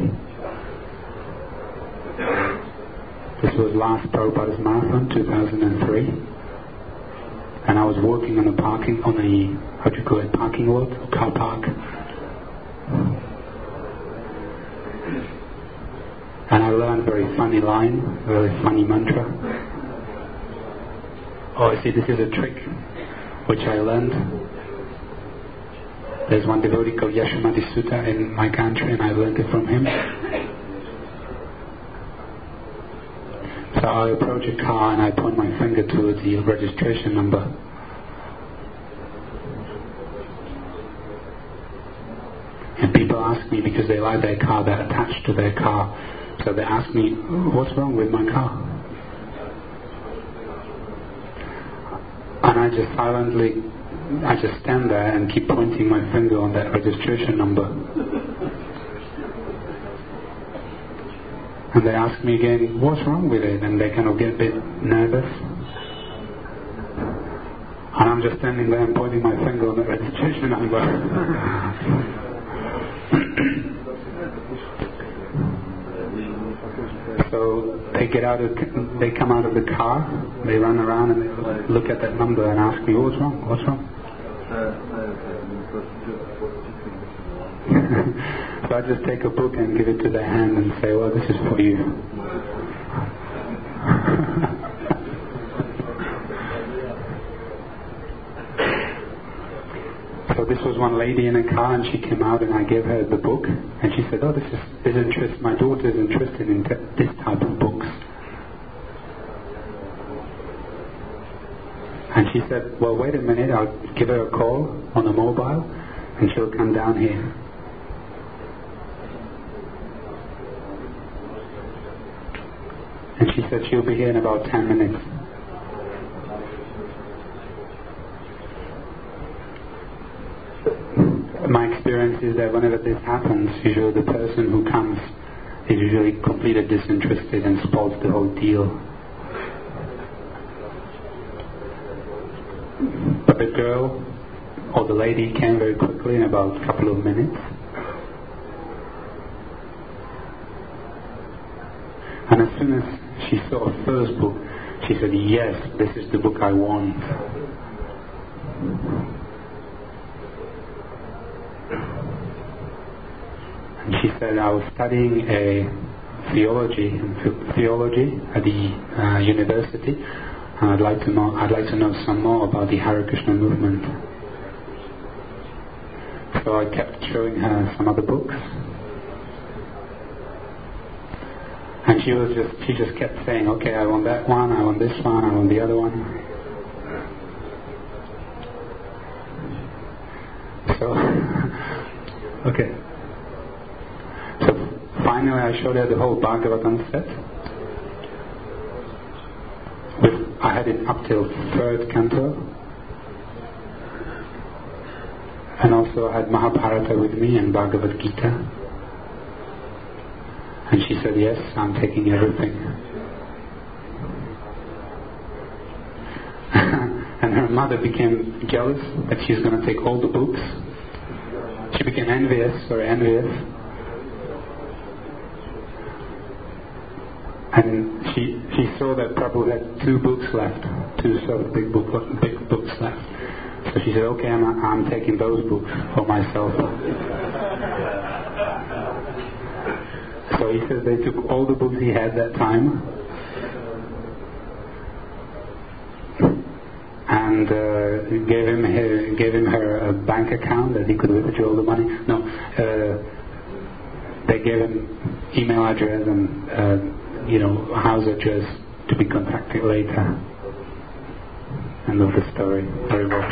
This was last Prabhupada's marathon, two thousand three, and I was working on a parking on a how do you call it parking lot, car park. And I learned a very funny line, a very funny mantra. Oh, see, this is a trick which I learned. There's one devotee called Yashamati Sutta in my country and I learned it from him. So I approach a car and I point my finger towards the registration number. And people ask me because they like their car, they're attached to their car. So they ask me, oh, what's wrong with my car? And I just silently I just stand there and keep pointing my finger on that registration number. And they ask me again, what's wrong with it? And they kind of get a bit nervous. And I'm just standing there and pointing my finger on the registration number. So they get out of, they come out of the car, they run around and they look at that number and ask me, what's wrong? What's wrong? So I just take a book and give it to their hand and say, well, this is for you. So this was one lady in a car, and she came out and I gave her the book, and she said, oh, this is this interest, my daughter is interested in t- this type of books. And she said, well, wait a minute, I'll give her a call on a mobile and she'll come down here. And she said she'll be here in about ten minutes. My experience is that whenever this happens, usually the person who comes is usually completely disinterested and spoils the whole deal. But the girl or the lady came very quickly in about a couple of minutes. And as soon as she saw the first book, she said, yes, this is the book I want. And she said, I was studying a theology theology at the uh, university, and I'd like to know I'd like to know some more about the Hare Krishna movement. So I kept showing her some other books, and she was just she just kept saying, okay, I want that one, I want this one, I want the other one. So okay. So finally I showed her the whole Bhagavatam set. With, I had it up till third canto. And also I had Mahabharata with me and Bhagavad Gita. And she said, yes, I'm taking everything. And her mother became jealous that she's going to take all the books. She became envious or envious. And she she saw that Prabhu had two books left, two sort of big, book, big books left. So she said, okay, I'm, I'm taking those books for myself. So he said they took all the books he had that time and uh, gave him her, gave him her a bank account that he could withdraw the money. No, uh, they gave him email address and uh, you know, house address to be contacted later. End of the story. Very well.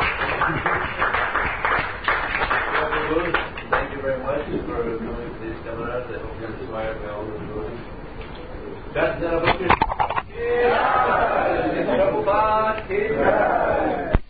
Thank you very much for coming to this seminar. I hope you're inspired by all the stories. That's